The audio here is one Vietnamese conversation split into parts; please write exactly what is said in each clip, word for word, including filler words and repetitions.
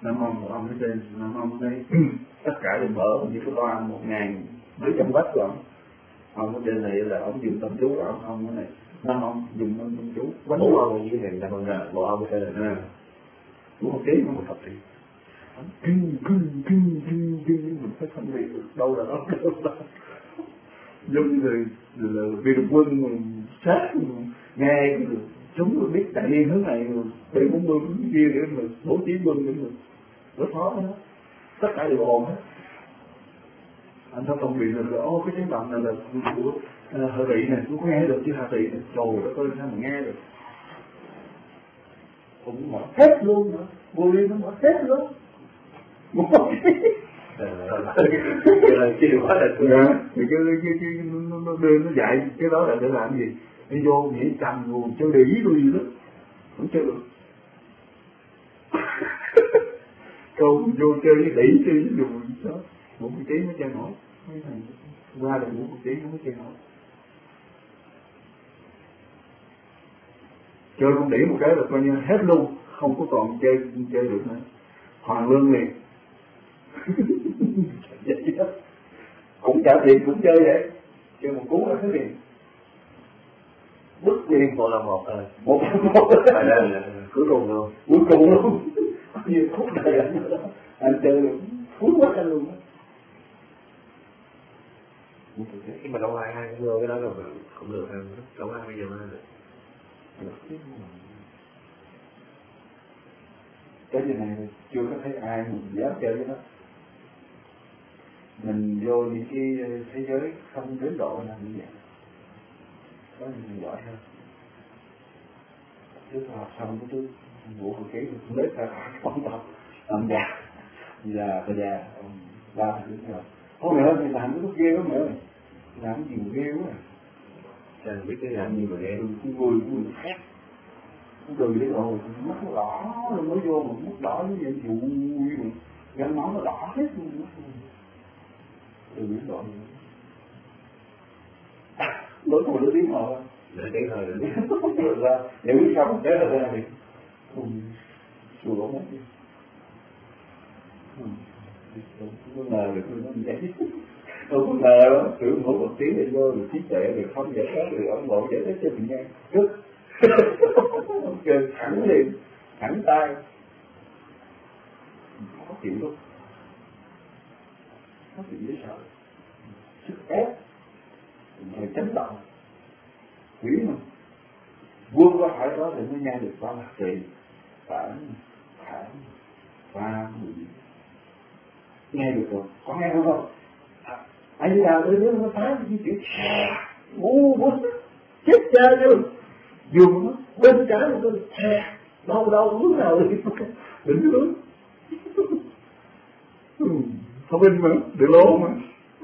Nam ông ông cái tên Nam ông thấy tất cả đều mở như cái toa một ngàn mấy trăm vách của ông. Ông cái tên này là ông dùng tâm chú của ông ông cái này Nam ông dùng tâm chú quánh bộ ông với thằng Nam ông là bộ ông cái này một tí nó một thập tỷ kinh kinh kinh kinh kinh mình phải phân biệt được đâu là đó đâu là giống như là viên quân mình sát nghe chúng tôi biết đại liên hướng này bị bốn mươi hướng kia để mà bố trí quân để mà rất khó đó, tất cả đều ồn hết. Anh phải phân biệt được là ô cái tiếng động này là của Hà Tỵ này, tôi có nghe được chứ Hà Tỵ này, trời đất ơi sao mà nghe được, cũng mở hết luôn nữa, vô liên nó mở hết luôn. Một cái là chi quá là thì cái cái cái nó đưa nó dạy cái đó là để làm gì? Đi vô nghĩ cầm nguồn chơi đĩ tôi gì đó, không chơi được. Câu vô chơi với đĩ chơi với đùi đó, một cái tí nó chơi nổi, mấy thằng qua được một tí nó mới chơi nổi. Chơi con đĩ một cái là coi như hết luôn, không có còn chơi chơi được nữa, hoàn lương liền. Vậy đó. Cũng trả tiền cũng chơi vậy, chơi một cú là hết tiền. Bức liền một là một rồi, một là một phải là cuối cùng luôn, cuối cùng luôn. Như phút này anh anh chơi được phút quá anh luôn. khi mà đâu ai ai mua cái đó là cũng được hơn, đâu ai bây giờ mà cái gì này chưa có thấy ai mình dám chơi với nó. Mình vô những cái thế giới không đến độ là như vậy, có mình giỏi hơn. Trước học xong cái thứ vụ của ký cũng lấy ra không tập làm già già và già ba thứ rồi. Ô mẹ ơi mày làm cái lúc ghê quá mẹ ơi, làm cái gì mà ghê quá. Chẳng biết cái làm gì mà ghê. Cái người người khác từ đấy rồi mắt nó đỏ rồi mới vô mà mắt đỏ như vậy dụ mà gắn máu nó đỏ hết luôn. Từ biển đoạn lối của lối tiếng họ để tiếng hơi rồi ra để biết sống để là ra thì chùa lỗ mất đi không ngờ được nó vậy, không có ngờ đó tưởng mỗi một tiếng thì vô được trí tuệ được không giải thoát được ông bộ giải thích cho mình nghe rất ok thẳng liền thẳng tay khó chịu luôn, khó chịu dễ sợ, sức ép rồi chấn động quỷ mà quân qua khỏi đó thì mới nghe được ba mặt trì phản phản và nghe được rồi, có nghe không? Anh đi nào tới nước nó phá cái chuyện ngu quá chết cha chứ dùng nó bên trái một bên đau đau hướng nào đi đỉnh hướng không bên mà để lố mà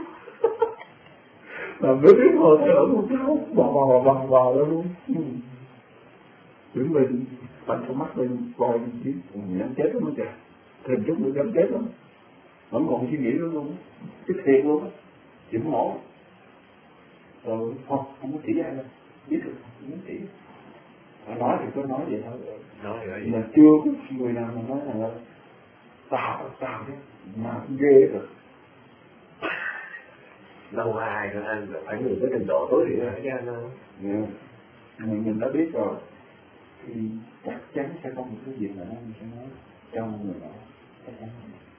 làm nước tiếng hồ thở một cháu bò bò bò bò ra luôn. Đứng lên bắn con mắt lên coi chứ dám chết lắm trời, thêm chút nữa dám chết lắm, vẫn còn suy nghĩ nữa luôn, chết thiệt luôn á, chịu không nổi. Rồi không không có chỉ ai đâu, biết được không có chỉ, phải nói thì có nói vậy thôi, nói vậy mà chưa có người nào mà nói là tao tao chứ mà ghê rồi. Đâu ai cho anh phải người có trình độ tối thiểu là chứ anh đâu. Mình mình đã biết rồi thì chắc chắn sẽ có một cái gì mà anh sẽ nói trong người đó, chắc chắn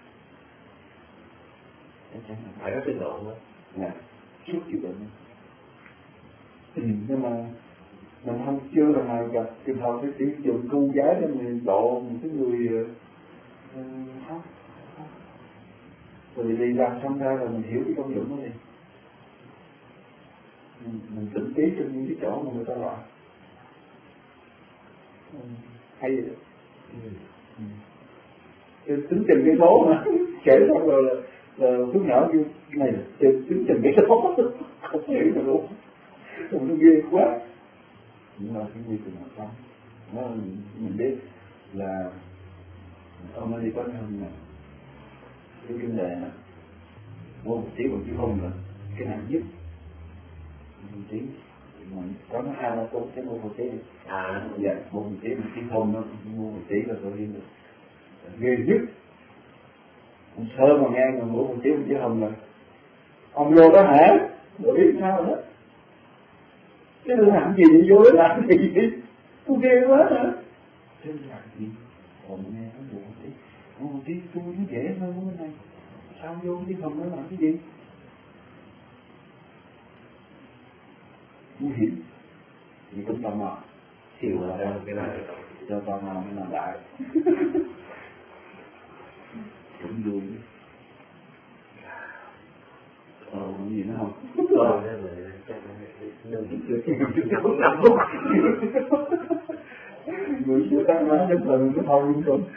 chắc chắn là phải có trình độ nữa. Dạ, suốt chịu đựng. Ừ, nhưng mà mình không chưa lần nào gặp trường hợp cái chỉ dùng cu giá để mình độ một cái người uh, không rồi đi làm xong ra là mình hiểu cái công dụng đó đi, mình, mình tỉnh trí trên những cái chỗ mà người ta loại ừ, hay vậy đó. Ừ. Ừ. Tính trình cái số mà kể xong rồi là, là lúc nhỏ như cái này là tính trình cái số không hiểu được luôn, không nó ghê quá. Nhưng mà cái quy trình học xong nó mình biết là ông ấy đi có hơn là cái vấn đề là vô một tí một tí không nữa cái nặng nhất một tí có nó hai ba câu cái mua một tí à dạ một tí một tí không nó mua một tí là tôi đi được ghê nhất sơ mà nghe người ngủ một tiếng một tiếng hồng rồi ông vô đó hả rồi biết sao đó cái tôi làm gì vậy vô đó làm gì vậy tôi ghê quá hả thế làm gì còn nghe nó ngủ một tiếng ngủ một tiếng tôi nó dễ hơn cái này sao vô tiếng hồng nó làm cái gì nguy hiểm thì cũng tò mò hiểu là cái này cho tò mò mới làm lại cũng vui ờ cái gì nữa không ờ đừng chưa không nằm lúc người chưa ta nói đến từ cái thôi luôn rồi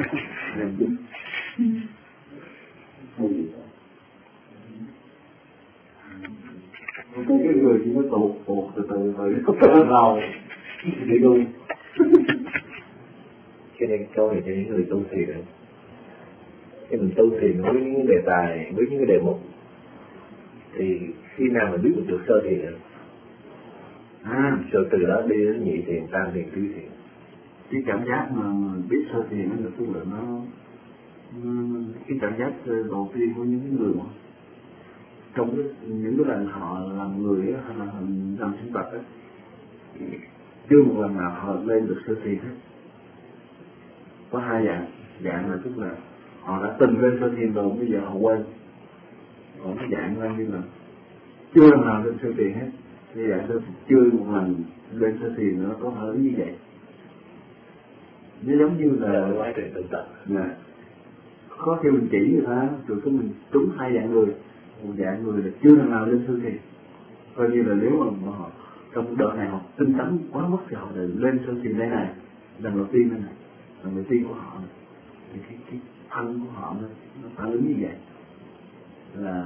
cái cái người chỉ có tụt tụt từ từ rồi có cơn đầu thì luôn cho nên câu này cho những người tu thiền đấy khi mình tu thiền với những đề tài với những cái đề mục thì khi nào mình biết được sơ thiền à rồi từ đó đi đến nhị thiền tam thiền tứ thiền cái cảm giác mà biết sơ thiền nó tức là nó cái cảm giác đầu tiên của những người mà trong cái, những cái lần họ làm người ấy, hay là làm sinh vật ấy, chưa một lần nào họ lên được sơ thiền hết. Có hai dạng, dạng là tức là họ đã từng lên sơ thiền rồi bây giờ họ quên, còn cái dạng là như là chưa lần nào lên sơ thiền hết. Cái dạng sơ chưa một lần lên sơ thiền nó có hơi như vậy. Nó giống như là quá trình tự tập. Dạ. Có khi mình chỉ người ta rồi có mình trúng hai dạng người, một dạng người là chưa lần nào lên sơ thiền, coi như là nếu mà, mà họ trong đợt này họ tinh tấn quá mức thì họ lại lên sơ thiền đây này, lần đầu tiên đây này, lần đầu tiên của họ này. Thì cái, cái thân của họ nó, nó phản ứng như vậy là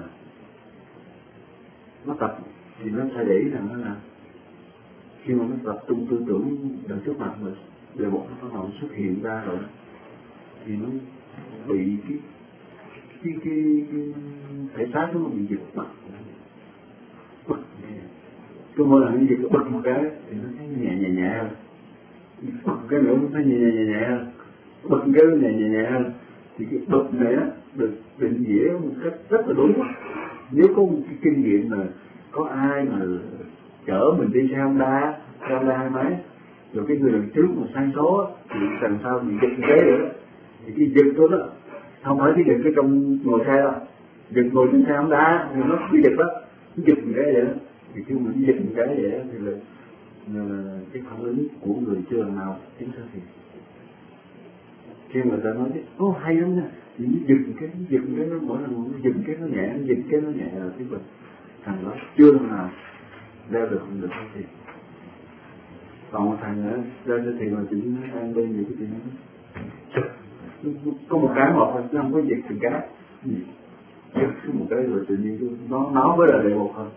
nó tập thì nó sẽ để ý rằng nó là khi mà nó tập trung tư tưởng đằng trước mặt mình để một cái phần hồn xuất hiện ra rồi thì nó bị cái cái cái, cái thể xác nó bị giật bật bật cứ mỗi lần nó giật bật một cái thì nó thấy nhẹ nhẹ nhẹ hơn, bật cái nữa nó thấy nhẹ nhẹ nhẹ nhẹ hơn, bật cái nhẹ nhẹ nhẹ hơn. Thì cái bật này á được định nghĩa một cách rất là đúng. Nếu có một cái kinh nghiệm mà có ai mà chở mình đi xe Honda, xe Honda hai máy, rồi cái người đằng trước mà sang số thì đằng sau bị giật một cái nữa, thì cái giật đó đó không phải cái giật cái trong ngồi xe đâu, giật ngồi trên xe Honda thì nó cái giật đó, nó giật một cái vậy đó, thì khi mình giật một cái vậy đó thì là, là cái phản ứng của người chưa lần nào chính xác thì khi người ta nói chứ ô hay lắm nha, thì nó giật cái nó giật cái nó mỗi lần nó giật cái nó nhẹ, nó giật cái nó nhẹ là cái mình thằng đó chưa lần nào leo được không được thì còn một thằng nữa leo được thì mà chỉ ăn đi những cái chuyện đó có một cái một thôi, nó không có giật từng cái giật cứ một cái rồi tự nhiên nó nói với là đề một thôi,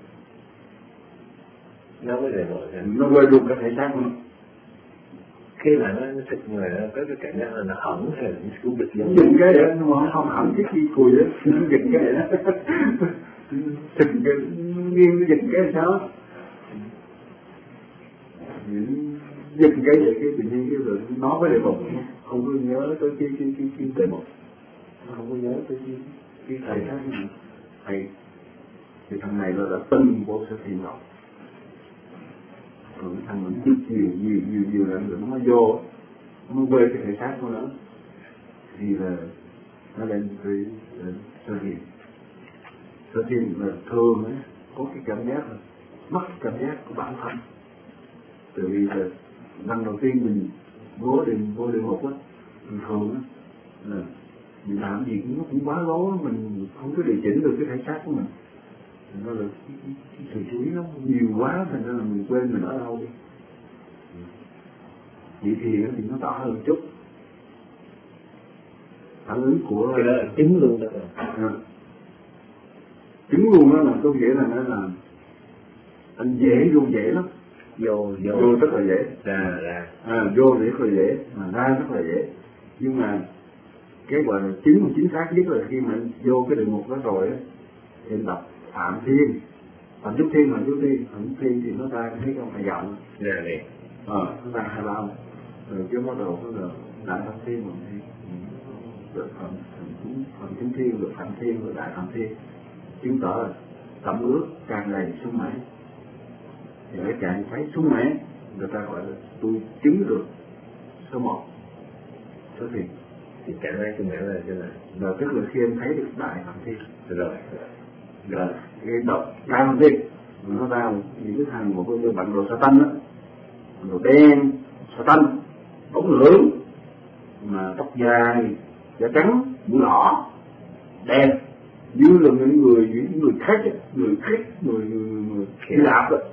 nó với đề một nó quay luôn cái thể xác luôn. Khi mà nó thực người nó có cái cảm giác là nó ẩn hay là nó cũng bịch giống giật cái vậy nhưng mà không ẩn cái khi cùi đó nó giật cái vậy đó thực cái nghiêng nó giật cái sao giật cái vậy cái tự nhiên cái rồi nói với đề một không có nhớ tới cái cái cái cái đề một, không có nhớ tới cái cái thầy khác gì thầy thì thằng này nó đã từng vô sơ thiền rồi, rồi thằng mình chút nhiều nhiều nhiều nhiều lần rồi nó mới vô nó mới quê cái thể xác của nó thì là nó lên cái sơ thiền. Sơ thiền là thường ấy, có cái cảm giác là mất cảm giác của bản thân, tại vì là lần đầu tiên mình vô định vô địa ngục á, mình thường á là mình làm gì cũng nó cũng quá lố, mình không có điều chỉnh được cái thể xác của mình, nó là cái, cái, cái sự chú ý nó nhiều quá thành ra là mình quên mình ở đâu đi. Vậy thì thì nó tỏ hơn chút phản ứng của cái đó là chứng luôn đó. À, chứng luôn đó là có nghĩa là nó là anh dễ vô dễ lắm, vô vô vô rất là dễ, ra ra à, vô rất là dễ mà ra rất là dễ, nhưng mà cái gọi là chứng chính xác nhất là khi mà anh vô cái địa ngục đó rồi á thì anh đọc Phạm Thiên, Phạm Trúc Thiên, Phạm Trúc Thiên, Phạm Trúc Thiên thì nó ra thấy không phải giọng ra liền, ờ nó ra hai bao rồi chứ bắt đầu nó là Đại Phạm Thiên mà rồi phần phần chúng thiên, rồi phạm thiên, rồi đại phạm thiên, chứng tỏ là tâm ước tràn đầy sung mãn. Thì ở trạng thái sung mãn người ta gọi là tôi chứng được số một, số thiền. Thì trạng thái sung mãn là thế nào? Rồi tức là khi em thấy được đại phạm thiên Rồi rồi cái độc đại phạm thiên nó ra những cái thằng một cái bạn đồ sa tanh đó, đồ đen sa tanh bóng lưỡng mà tóc dài da trắng mũi đỏ đen như là những người những người khác người khác người người người Hy Lạp đó.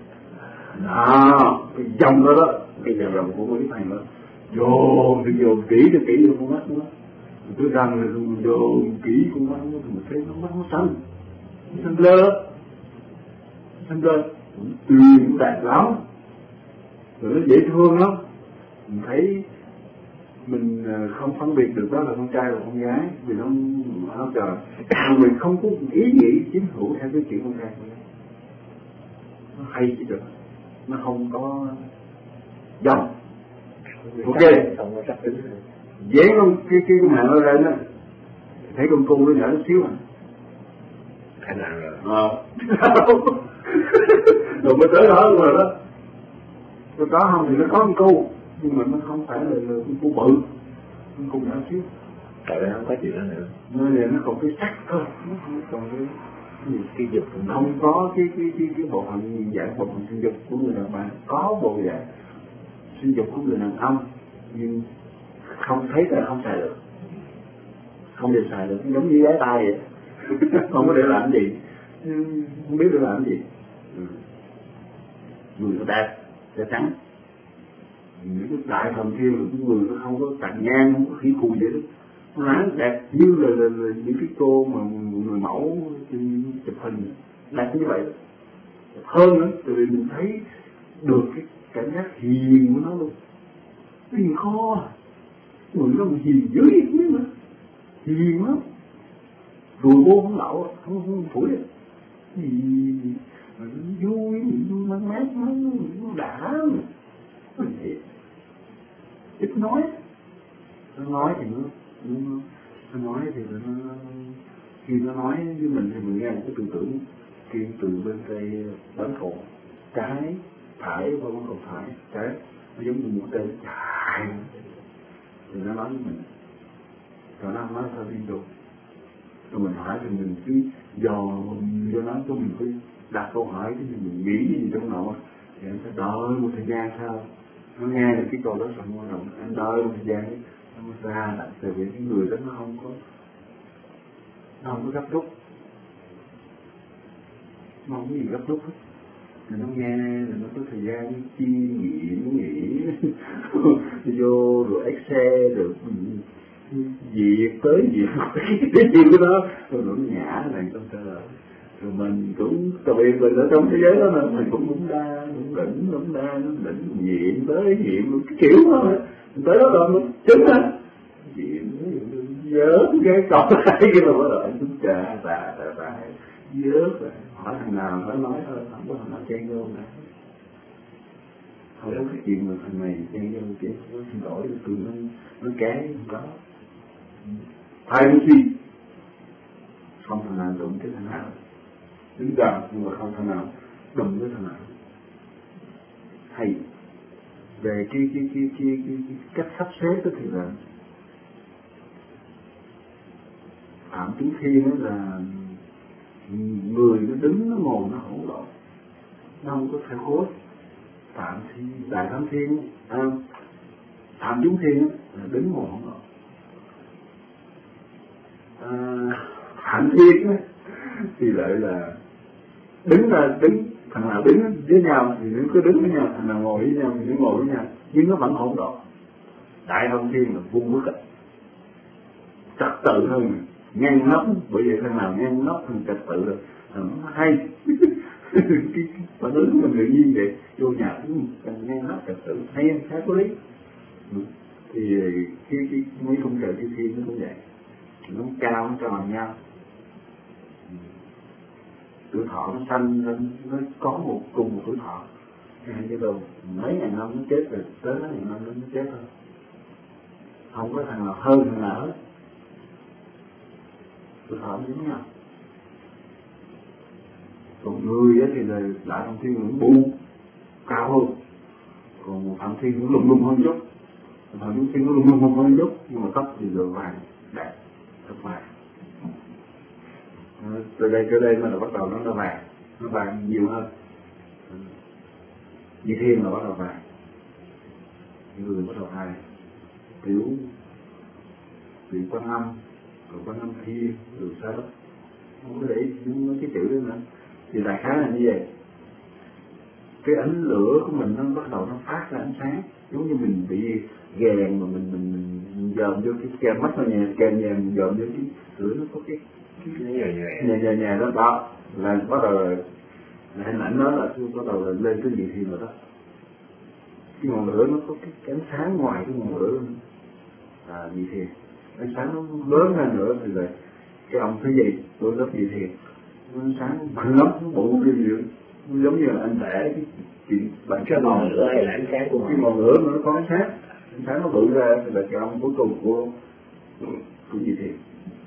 Đó cái dòng đó đó cái dòng của mấy thằng đó vô thì vô kỹ cho kỹ vô con mắt nó tôi rằng là vô kỹ con mắt nó mình thấy nó mắt nó xanh xanh lơ xanh lơ tuyền đẹp lắm rồi nó dễ thương lắm. Mình thấy mình không phân biệt được đó là con trai và con gái vì nó nó trời mình không có ý nghĩ chính hữu theo cái chuyện con trai nó hay chứ được, nó không có dòng. Ok không có sắc tính dán con cái cái con mạng nó lên á thấy con cu nó nhỏ chút xíu mà khả năng rồi ờ rồi mới tới đó rồi đó nó có không thì nó có con cu nhưng mà nó không phải là, là con cu bự, con cu nhỏ xíu. tại vì không có chuyện đó nữa nơi này nó còn cái sắc thôi, nó không còn cái cái dục không, không có cái cái cái cái bộ phận dạng bộ phận sinh dục của người đàn bà, có bộ dạng sinh dục của người đàn ông nhưng không thấy là không xài được, không được xài được, giống như gái tai vậy không có để làm gì, không biết để làm gì. Ừ. Người nó đẹp, da trắng, những cái đại thần thiên là cái người nó không có tàn nhang, không có khí cùi vậy đó, nó ráng đẹp như là, là, là những cái cô mà người mẫu chụp hình đẹp như vậy, hơn nữa tại vì mình thấy được cái cảm giác hiền của nó luôn, nó hiền kho, người nó hiền dữ biết nữa, hiền lắm, rùi bô không lậu, không không phủi đấy, gì mà nó vui, vui mát mát nó nó đã, nó thiệt, ít nói, nó nói thì nó, nó, nó nói thì nó, khi nó nói với mình thì mình nghe một cái tư tưởng kia từ bên tay bán cổ trái phải qua bán cổ phải trái nó giống như một tên dài thì nó nói với mình rồi nó nói sao đi được rồi mình hỏi thì mình cứ dò cho nó cho mình cứ đặt câu hỏi thì mình nghĩ gì trong đầu thì anh sẽ đợi một thời gian sau nó nghe được cái câu đó xong rồi anh đợi một thời gian nó mới ra lại tại vì cái người đó nó không có nó không có gấp rút, nó không có gì gấp rút hết, thì nó nghe rồi nó có thời gian chiêm nghiệm nghĩ vô rồi Excel rồi việc tới việc cái gì của nó rồi nó nhả này trong trời rồi mình cũng tùy mình ở trong thế giới đó mà mình cũng cũng đa cũng đỉnh cũng đa nó đỉnh nhiệm tới nhiệm cái kiểu thôi tới đó rồi mình chứng á nhiệm nhớ cái cọc này cái mà bắt đầu anh cũng trà tà tà tà nhớ rồi hỏi thằng nào phải nói thôi không có thằng nào chen vô nè không có cái chuyện mà thằng này chen vô kia nó xin lỗi tụi nó nó cái không có thay nó suy không thằng nào đụng cái thằng nào đứng gần nhưng mà không thằng nào đụng với thằng nào hay về cái cái cái cái, cái, cái cách sắp xếp đó thì là Phạm Chúng Thiên đó là người nó đứng nó ngồi nó hỗn độn nó không có theo khối. Phạm Thiên Đại Thám Thiên à, Phạm Chúng Thiên là đứng ngồi hỗn độn. À, Phạm Thiên á thì lại là đứng là đứng thằng nào đứng với nhau thì nó cứ đứng với nhau, thằng nào ngồi với nhau thì nó ngồi với nhau nhưng nó vẫn hỗn độn. Đại Thám Thiên là vung bức trật tự hơn ngăn nắp, bởi vậy thằng nào ngăn nắp thằng trật tự rồi nó hay cái phản ứng mình tự nhiên vậy vô nhà cũng ngăn nắp trật tự hay khá có lý. Thì cái cái mấy công trời cái thiên nó cũng vậy, nó cao nó tròn nhau, tuổi thọ nó xanh lên, nó có một cùng một tuổi thọ cái đầu mấy ngàn năm nó chết rồi tới mấy ngàn năm nó chết thôi, không có thằng nào hơn thằng nào hết. hơi thở giống nhau. Còn người á thì là đại thông thiên nó bu cao hơn, còn phạm thiên nó lung lung hơn chút, phạm thiên nó lung lung hơn chút, nhưng mà tóc thì giờ vàng đẹp, tóc vàng. Từ đây trở đây mà là bắt đầu nó là vàng, nó vàng nhiều hơn. Như thiên là bắt đầu vàng, người bắt đầu hai tiểu tiểu quan âm, rồi quan âm thiên, rồi sao đó, không có để những cái tiểu đó nữa. Thì đại khái là như vậy. Cái ánh lửa của mình nó bắt đầu nó phát ra ánh sáng, giống như mình bị ghèn mà mình mình, mình dòm vô cái kem mắt nó nhẹ, kem nhẹ mình dòm vô cái lửa nó có cái cái nhẹ nhẹ nhẹ đó, đó là bắt đầu là hình ảnh đó là bắt đầu là lên cái gì thì rồi đó. Cái ngọn lửa nó có cái, cái ánh sáng ngoài cái ngọn lửa là gì thì ánh sáng nó lớn hơn nữa thì là cái ông thấy gì tôi rất gì thì ánh sáng mạnh lắm, nó bụng cái gì nó giống như là anh vẽ cái chuyện bản cái ngọn lửa hay là ánh sáng của cái ngọn lửa nó có ánh sáng, ánh sáng nó bự ra thì là cái ông cuối cùng của của gì thì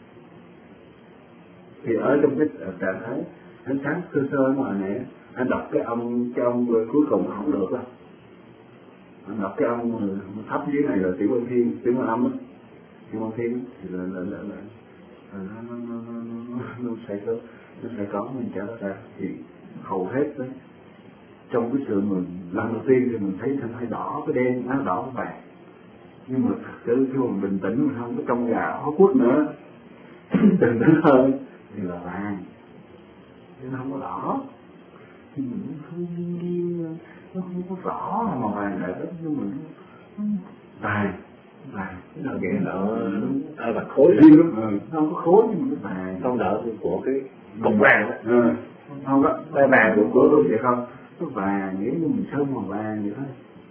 thì ở trong cái trạng thái ánh sáng sơ sơ ngoài này anh đọc cái ông cái ông cuối cùng không được đâu. Anh đọc cái ông thấp dưới này là tiểu quan thiên, tiểu quan âm á, tiểu quan thiên thì là là là, là, là nó nó nó nó nó sẽ có nó sẽ có mình trả ra. Thì hầu hết đấy trong cái sự mình lần đầu tiên thì mình thấy thân hay đỏ cái đen, nó đỏ cái vàng, nhưng mà thật sự khi mình bình tĩnh mình không có trong gà hóa quất nữa bình tĩnh hơn thì là vàng, chứ nó không có đỏ, thì mình không nghiêng, nó không có rõ mà vàng lại đó, nhưng mà nó vàng vàng cái nào vậy đó ở mặt khối riêng lắm, ừ. Không có khối nhưng mà nó vàng, không đỡ của cái cục vàng đó. Ừ. Không có cái vàng của của tôi vậy không, nó vàng nghĩa như mình sơn màu vàng vậy thôi,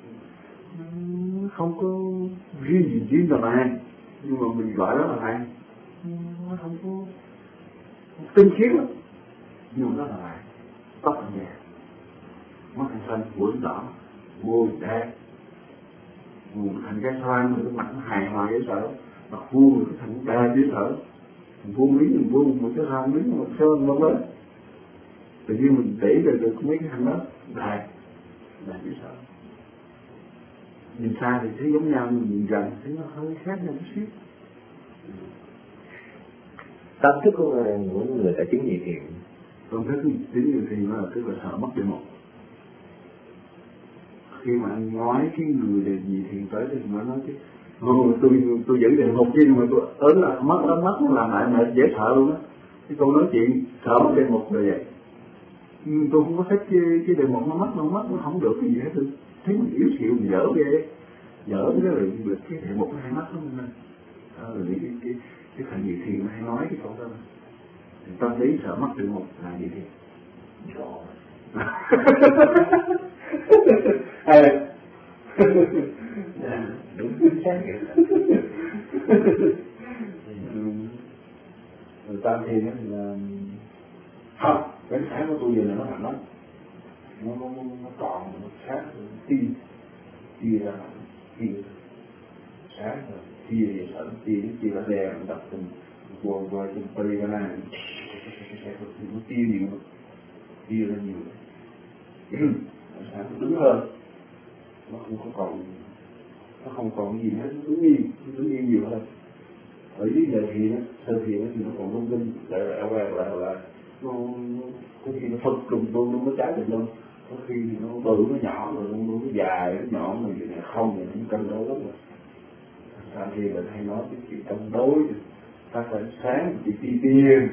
không có riêng gì riêng là vàng, nhưng mà mình gọi đó là vàng, nó không có tinh khiết lắm, nhưng mà nó là vàng, tóc là vàng, mắt anh xanh, mũi đỏ, môi đẹp, thành cái xoan, cái mặt nó hài hòa dễ sợ, mặt vuông cái thành đa dễ sợ, mình vuông miếng mình vuông một cái hai miếng một sơn vân vân. Tự nhiên mình tỉ rồi được mấy cái thằng đó đài đài dễ sợ. Nhìn xa thì thấy giống nhau, nhưng nhìn gần thấy nó hơi khác nhau chút xíu. Tâm thức của mỗi người đã chứng gì thiền? Tâm thức chứng gì thiền là tức là sợ mất địa một. Khi mà anh nói cái người đề gì thiền tới thì mới nói chứ oh, tôi tôi giữ đề một chứ mà tôi ớn là mất nó mất nó làm lại mà dễ sợ luôn á. Cái câu nói chuyện sợ mất đề một là vậy. Tôi không có thích cái, cái đề một nó mất nó mất nó không được cái gì hết, tôi thấy mình yếu xịu mình dở ghê, dở cái đó là cái đề một nó hay mất lắm nên đó là cái cái cái thằng gì thiền hay nói cái câu đó. Tâm lý sợ mất đề một là gì thiền. Đúng chính xác vậy. Người ta thì nó là không, cái sáng của tôi giờ là nó mạnh lắm, nó nó nó còn nó sáng tim chia ra chia sáng rồi chia về sẵn chia chia ra đè nó đập từng qua qua từng pari ra này nó chia nhiều chia ra nhiều sáng đứng hơn, nó không có còn nó không còn gì hết, nó đứng yên nó đứng yên nhiều hơn. Ở dưới giờ thì nó sơ thì nó thì nó còn lung linh lại lại lại lại lại nó có khi nó phân trùng luôn nó mới trái được luôn, có khi thì nó bự nó nhỏ rồi nó nó dài nó nhỏ mà vậy này không thì nó cân đối lắm rồi. Sao thì mình hay nói cái chuyện cân đối ta phải sáng chỉ ti tiền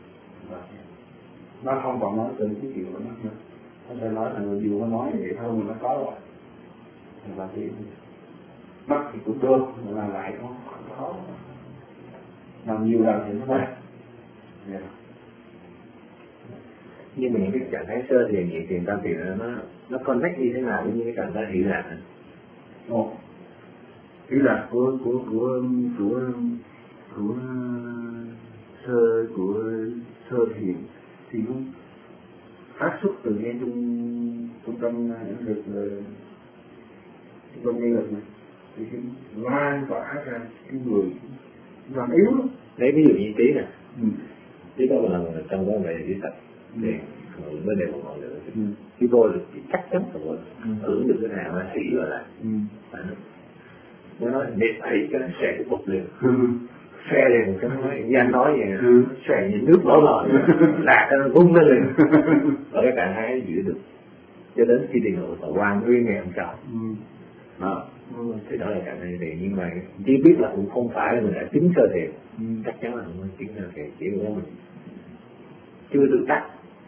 nó không còn nói từ cái chuyện của nó nữa, nó sẽ nói là người dù nó nói vậy thôi mà nó có rồi thì là thì bắt thì cũng được mà làm lại không khó, làm nhiều lần thì nó quen. Yeah. Nhưng mà những cái trạng thái sơ thiền, nhị thiền, tam thiền nó nó connect như thế nào với những cái trạng thái hỷ lạc? Ồ, hỷ lạc của của của của của sơ của sơ thiền thì nó phát xuất từ ngay trong trong tâm lực trong ngay lực này thì cái lan tỏa ra cái người làm yếu lắm. Lấy ví dụ như tí nè, ừ. Chỉ có một lần trong đó về đi tập thì mới đều một ngọn lửa. Khi vô được chắc chắn rồi, hưởng được cái nào nó hỉ rồi lại. Nó nói để thấy cái nó xòe cái bột liền, xòe liền một cái nói, như anh nói vậy, xòe như nước đổ lòi, lạc nó vung lên liền. Ở cái trạng thái giữ được, cho đến khi đi ngủ và qua nguyên ngày hôm sau. Đó, thì đó là trạng thái thiền, nhưng mà chỉ biết là cũng không phải là mình đã chứng sơ thiền, chắc chắn là không chứng sơ thiền, chỉ là mình chưa được đắc.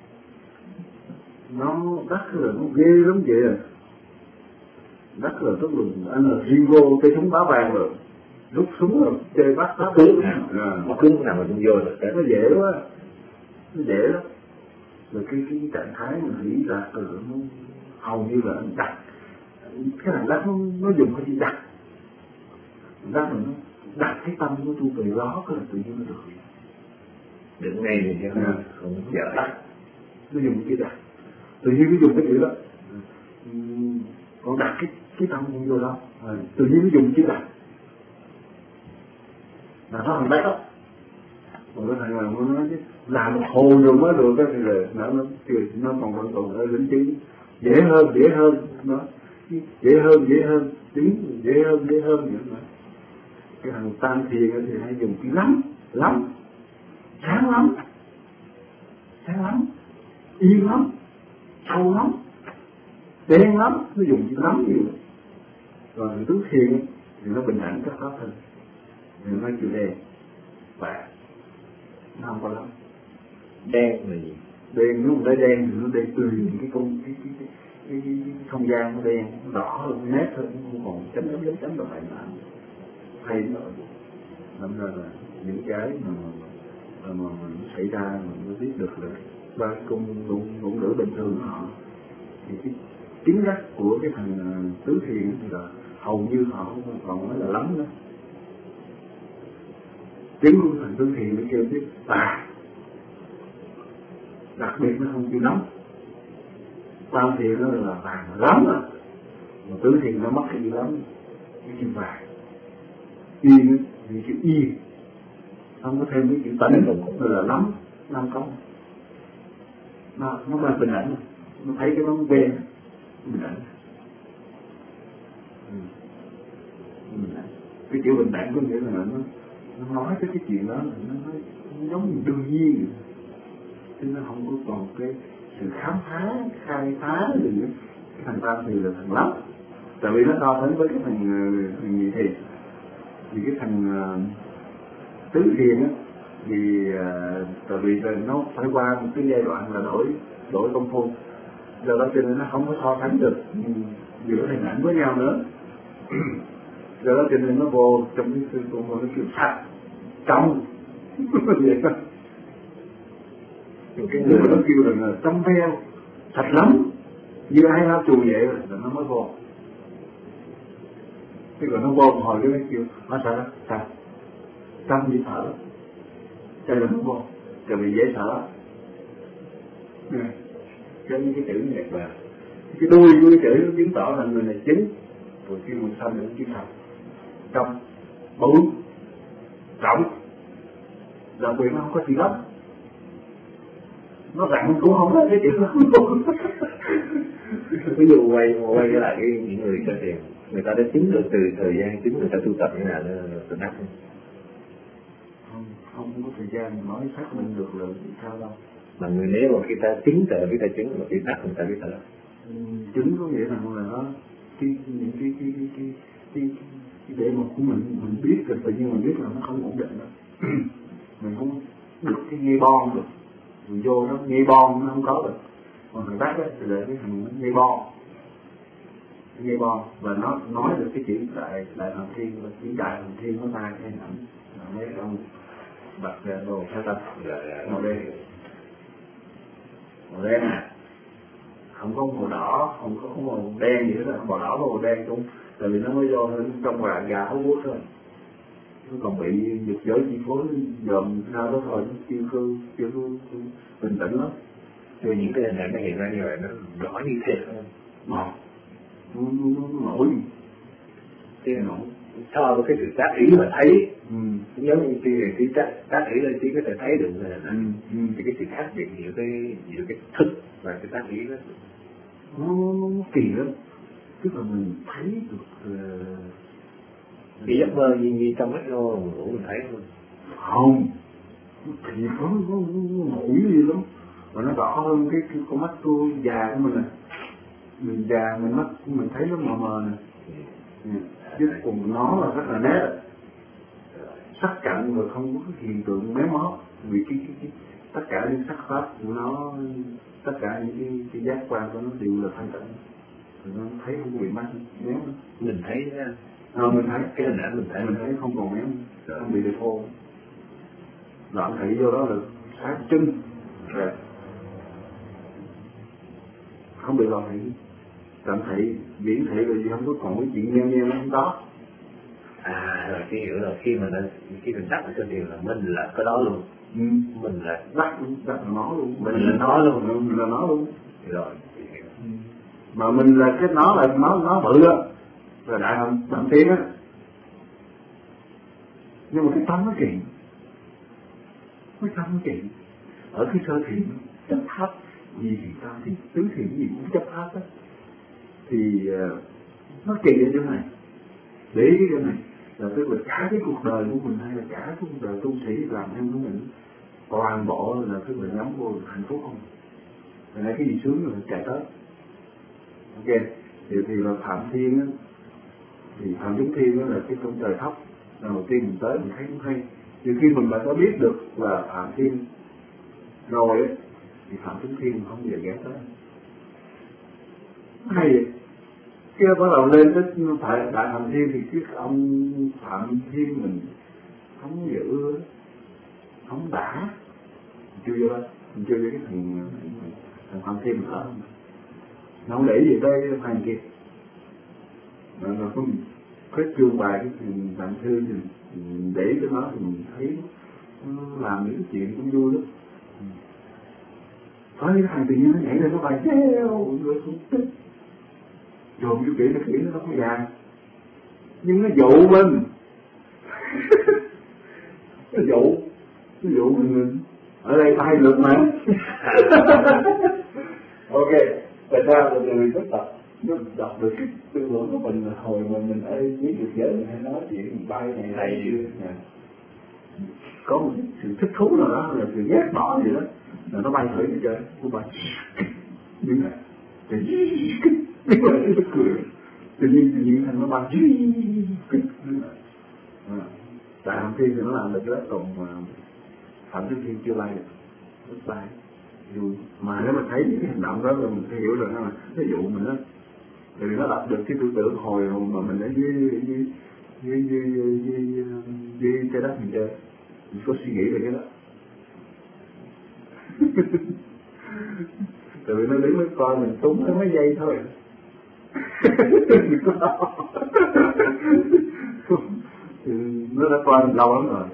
Nó đắc là nó ghê lắm vậy à. Đắc là tức là anh là riêng vô cái súng bá vàng rồi, rút súng rồi chơi bắt nó cứng nào, nó cứng nào mà cũng vô được. Nó dễ quá, nó dễ lắm. Rồi cái cái trạng thái mình nghĩ là từ nó hầu như là anh đặt cái thằng đắc nó, nó dùng cái gì đặt đắc là nó đặt cái tâm của tôi về đó cái là tự nhiên nó được. Đừng ngay thì chứ không, không dở đắc, nó dùng cái đặt, tự nhiên nó dùng cái chữ đó. Ừ. Còn đặt cái cái tâm vô đó, rồi tự nhiên nó dùng chữ đặt là nó thằng đắc đó. Còn cái thằng nào nó nói chứ làm hồ rồi mới được cái thì là nó nó cười, nó còn vẫn còn ở lĩnh chứ dễ hơn dễ hơn nó dễ hơn dễ hơn tiếng dễ hơn dễ hơn vậy mà. Cái thằng tam thiền thì hay dùng chữ lắm lắm sáng lắm sáng lắm yên lắm sâu lắm đen lắm, nó dùng chữ lắm nhiều. Rồi tứ thiền thì nó bình đẳng các pháp thân, thì nó chữ đen và nó không có lắm. Đen là gì? Đen nó không phải đen thì nó đen tùy cái công cái cái, cái, cái, cái, cái không gian nó đen, nó đỏ hơn nét hơn, không còn chấm chấm chấm chấm đâu phải mà hay nó làm ra là những cái mà mà, mà, mà xảy ra mà mới biết được là ba cung ngôn ngôn ngữ bình thường họ thì cái chứng giác của cái thằng tứ thiền thì là hầu như họ không còn nói là lắm nữa. Chứng của thằng tứ thiền nó kêu biết tà, đặc biệt nó không chịu nóng. Tam thiền nó là vàng lắm à, mà tứ thiền nó mất cái gì lắm, cái chữ vàng yên thì chữ yên, không có thêm cái chữ tĩnh cũng là lắm năm công. Nó nó mang bình ảnh, nó thấy cái bóng đen bình ảnh. Ừ. Ừ. Cái chữ bình đẳng có nghĩa là nó nó nói cái cái chuyện đó là nó, nó, nó giống như đương nhiên, chứ nó không có còn cái sự khám phá khai phá gì nữa. Cái thằng tam thì là thằng lắm, tại vì nó so sánh với cái thằng thằng nhị thiền, thì cái thằng uh, tứ thiền á thì uh, tại vì là nó phải qua một cái giai đoạn là đổi đổi công phu, do đó cho nên nó không có so sánh được giữa hình ảnh với nhau nữa. Do đó cho nên nó vô trong cái sư công phu nó kêu sạch trong vậy đó. Cái người mà nó kêu là trong veo sạch lắm như ai lau chùi vậy là nó mới vô. Thế còn nó vô một hồi cái nó kêu nó sợ sạch trong như thở, cho nên nó vô cho vì dễ thở. Cái cái chữ này và cái đuôi của cái chữ nó chứng tỏ là người này chính, rồi khi mình xong nó chứng thật trong bự rộng, đặc biệt nó không có gì lắm, nó rộng cũng không có cái chữ đó. Ví dụ quay quay cái lại cái những người sơ thiền, người ta đã chứng được từ thời gian chứng người ta tu tập như nào nó tự đắc không? Không, không có thời gian mà nói xác định được là sao đâu. Mà người nếu mà khi ta chứng tự biết ta chứng mà khi đắc người ta biết ta đắc. Chứng có nghĩa là là nó cái những cái cái cái cái cái cái để mà của mình mình biết được, tự nhiên mình biết là nó không ổn định đó. Mình không được cái nghe bon được, mình vô nó nghe bon nó không có được. Còn thằng đắc thì là cái thằng nghe bon, nghe bon và nó nói được cái chữ đại đại hoàng thiên và chữ đại hoàng thiên nó ta cái hình ảnh mấy ông bật ra đồ theo tập màu đen, màu đen à, không có màu đỏ, không có màu đen gì hết, màu đỏ và màu đen cũng tại vì nó mới vô trong rạng gà hấu bút thôi, nó còn bị dục giới chi phối dòm sao đó thôi, chưa khư chưa khư bình tĩnh lắm. Rồi những cái hình ảnh nó hiện ra như vậy nó rõ như thế không? Mà nó, nó, nó nổi, thế nổi, so với cái sự tác ý mà thấy, ừ. giống như khi khi tác tác ý lên chỉ có thể thấy được là ừ. ừ. thì cái sự khác biệt giữa cái giữa cái thức và cái tác ý đó nó, nó, nó kỳ lắm, tức là mình thấy được uh, cái giấc mơ như, như trong mắt ngủ mình thấy không? Không, thì có nó nổi gì lắm, mà nó đỏ hơn cái, cái con mắt tôi già của mình nè, mình già mình mắt mình thấy nó mờ mờ nè, ừ. Chứ cùng nó là rất là nét, sắc cạnh rồi không có hiện tượng méo mó, vì cái, cái, cái tất cả những sắc pháp của nó, tất cả những cái, cái giác quan của nó đều là thanh tịnh, nó thấy không bị mắt méo. Mình thấy đó. Ờ, mình thấy cái hình ảnh mình thấy mình thấy không còn méo, không bị đề phô. Đoạn thị vô đó là sáng chân rồi không bị đoạn thị, đoạn thị viễn thị rồi gì không có còn cái chuyện nheo nheo không có. À rồi cái hiểu rồi, khi mà nó khi mình đắc cho điều là mình là cái đó luôn, ừ. mình là đắc đắc là nó luôn, mình, mình là nó luôn, luôn. Mình là nó luôn rồi ừ. Mà mình là cái nó là nó nó bự á, là đại hồng đậm tiếng á, nhưng mà cái tâm nó kỳ, cái tâm nó kỳ ở cái sơ thiện chấp pháp gì thì sao thì tứ thiện gì cũng chấp pháp á, thì uh, nó kỳ ở chỗ này, để ý cái chỗ này là tức là cả cái cuộc đời của mình hay là cả cái cuộc đời tu sĩ làm theo của mình toàn bộ là tức là nhắm vô hạnh phúc không, rồi này cái gì sướng rồi chạy tới. Ok, thì thì là Phạm Thiên á, thì Phạm Chúng Thiên đó là cái công trời thấp lần đầu tiên mình tới mình thấy cũng hay, nhưng khi mình đã có biết được là Phạm Thiên rồi ấy, thì Phạm Chúng Thiên không bao giờ ghé tới. Hay vậy, kia bắt đầu lên tới phải đại Phạm Thiên thì cái ông Phạm Thiên mình không giữ, không đã, mình chưa vô đó, mình chưa vô cái thằng thằng Phạm Thiên mình ở, nó không để gì tới thằng kia, rồi nó không cái chương bài cái thằng Phạm Thiên thì để cho nó thì mình thấy nó làm những chuyện cũng vui lắm. Có cái thằng tự nhiên nó nhảy lên nó bay theo người không thích, dồn vô kỹ nó kỹ nó không vàng, nhưng nó dụ mình nó dụ nó dụ mình ở đây tay được mà. Ok, tại sao là người rất tập nó đọc được cái tư tưởng của mình là hồi mà mình ở với được giới mình hay nói chuyện bay này hay gì có một sự thích thú nào đó là sự ghét bỏ gì đó là nó bay thử cái trời của bay như này thì nhưng mà nó cười tự nhiên tự nhiên thành nó bay tại Phạm Thiên thì nó làm được đó, còn Phạm Chúng Thiên chưa bay được, nó bay vui. Mà nếu mà thấy những cái hành động đó là mình phải hiểu được là ví dụ mình đó thì nó đọc được cái tư tưởng hồi mà mình ở dưới dưới dưới dưới dưới dưới trái đất mình chơi, mình có suy nghĩ về cái đó. Tại vì nó đứng với coi mình túng nó mấy giây thôi. Nó đã coi mình lâu lắm rồi,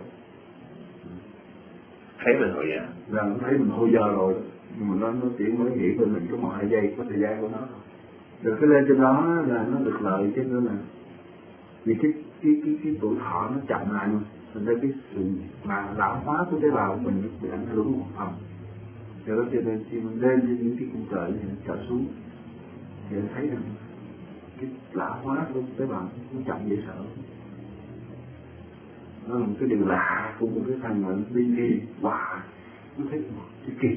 thấy mình hồi giờ rằng thấy mình hồi giờ rồi, nhưng mà nó nó chỉ mới nghĩ về mình có một hai giây có thời gian của nó thôi. Được cái lên trên đó là nó được lợi chứ nữa là vì cái cái cái cái tuổi thọ nó chậm lại mà, thành ra cái sự mà lão hóa của tế bào của mình bị ảnh hưởng một phần. Cho đó cho nên khi mình lên trên những cái cung trời này trở xuống thì anh thấy rằng cái lão hóa của tế bào nó chậm dễ sợ. Nó là một cái điều lạ của một cái thằng mà đi đi wow, nó thấy một cái kỳ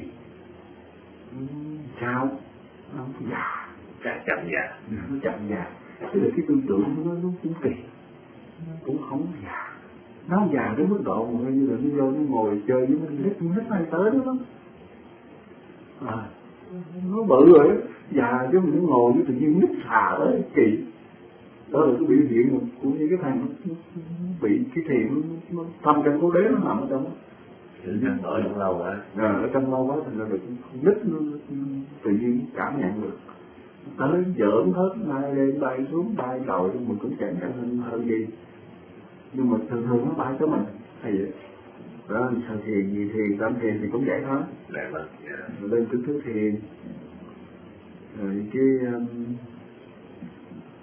sao nó không già, chậm chậm già, nó chậm già, tức là cái tư tưởng của nó nó cũng kỳ, nó cũng không già, nó già đến mức độ mà như là nó vô nó ngồi chơi với mình nít nít hay tới đó lắm, à, nó bự rồi, già chứ mình nó ngồi với tự nhiên nít xà tới kỳ. Đó là cái biểu hiện của những cái thằng bị cái thiện nó thâm căn cố đế nó nằm ở trong đó. Ở trong lâu quá, à, ở trong lâu quá thành ra được nít nó tự nhiên cảm nhận được tới giỡn hết nay lên bay xuống bay đầu mình cũng chẳng cảm hơn hơn gì, nhưng mà thường thường nó bay tới mình hay vậy đó. Sao thiền gì thiền tâm thiền thì cũng vậy thôi, rồi lên cái thứ thiền rồi cái um,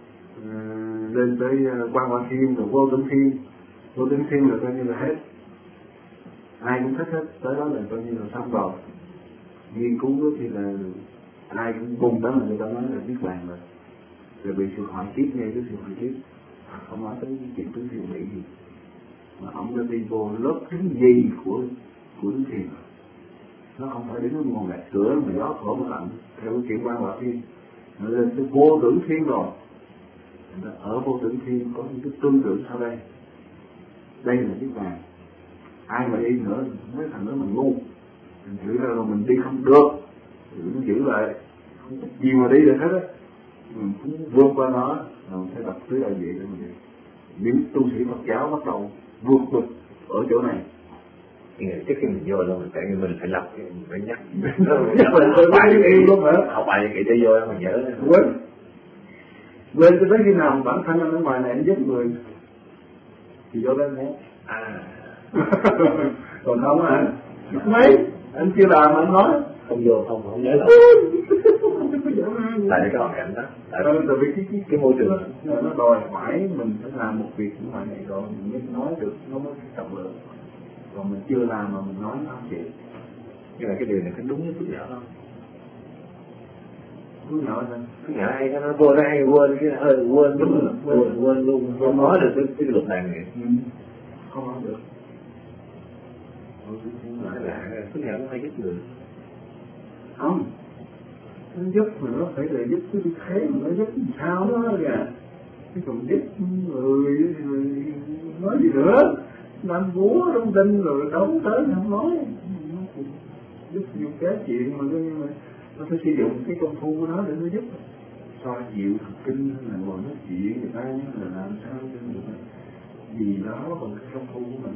à, lên tới Quan Hoa Thiên rồi Vô Tưởng Thiên. Vô Tưởng Thiên là coi như là hết, ai cũng thích hết, tới đó là coi như là xong rồi. Nghiên cứu thì là ai cũng bùng đó là người ta nói là biết bàn rồi, rồi bị sự hoại tiếp ngay cái sự hoại tiếp, không nói tới chuyện tướng thiền bị gì, mà ông đã đi vô lớp thứ gì của của tướng thiền, nó không phải đến một gạch cửa mà gió thổi một lạnh theo cái chuyện Quan Hoa Thiên, nó lên tới Vô Tưởng Thiên rồi. Ở Vô Tưởng Thiên có những cái tương tự sau đây, đây là cái vàng. Ai mà đi nữa mấy thằng đó mình ngu, mình thử ra là mình đi không được thì nó giữ lại, không có gì mà đi được hết á, mình cũng vượt qua nó, rồi phải tập tứ đại vị để mình đi. Những tu sĩ Phật giáo bắt đầu vượt vực ở chỗ này. Trước khi mình vô rồi mình phải mình phải lập mình phải nhắc học bài gì luôn hả? Học bài gì cho vô mình nhớ quên quên cho tới khi nào bản thân anh ở ngoài này anh giúp người thì vô lên hết. À còn không hả? Mấy anh chưa làm anh nói không vô không không nhớ đâu. Tại cái hoàn cảnh đó, tại ừ, tại vì cái, cái, cái môi trường nó, nó đòi hỏi mình phải làm một việc như vậy này rồi mình mới nói được, nó mới trọng lượng. Còn mình chưa làm mà mình nói nó không chịu. Nhưng mà cái điều này có đúng với Phước Nhỏ không? Phước Nhỏ thôi. Phước Nhỏ hay nó vô nó hay quên cái hơi quên đúng rồi, quên quên luôn, không nói được cái cái luật này này. Ừ. Không nói được. Nói là Phước Nhỏ nó hay giúp người. Không. Nó giúp mà nó phải là giúp cái thế mà nó giúp sao đó kìa. Cái còn giúp người rồi nói gì nữa. Làm búa trong tinh rồi đâu tới không nói. Giúp nhiều cái chuyện mà nó, nó phải sử dụng cái công phu của nó để nó giúp. So dịu thần kinh là ngồi nói chuyện người ta là làm sao cho người gì đó bằng cái công phu của mình.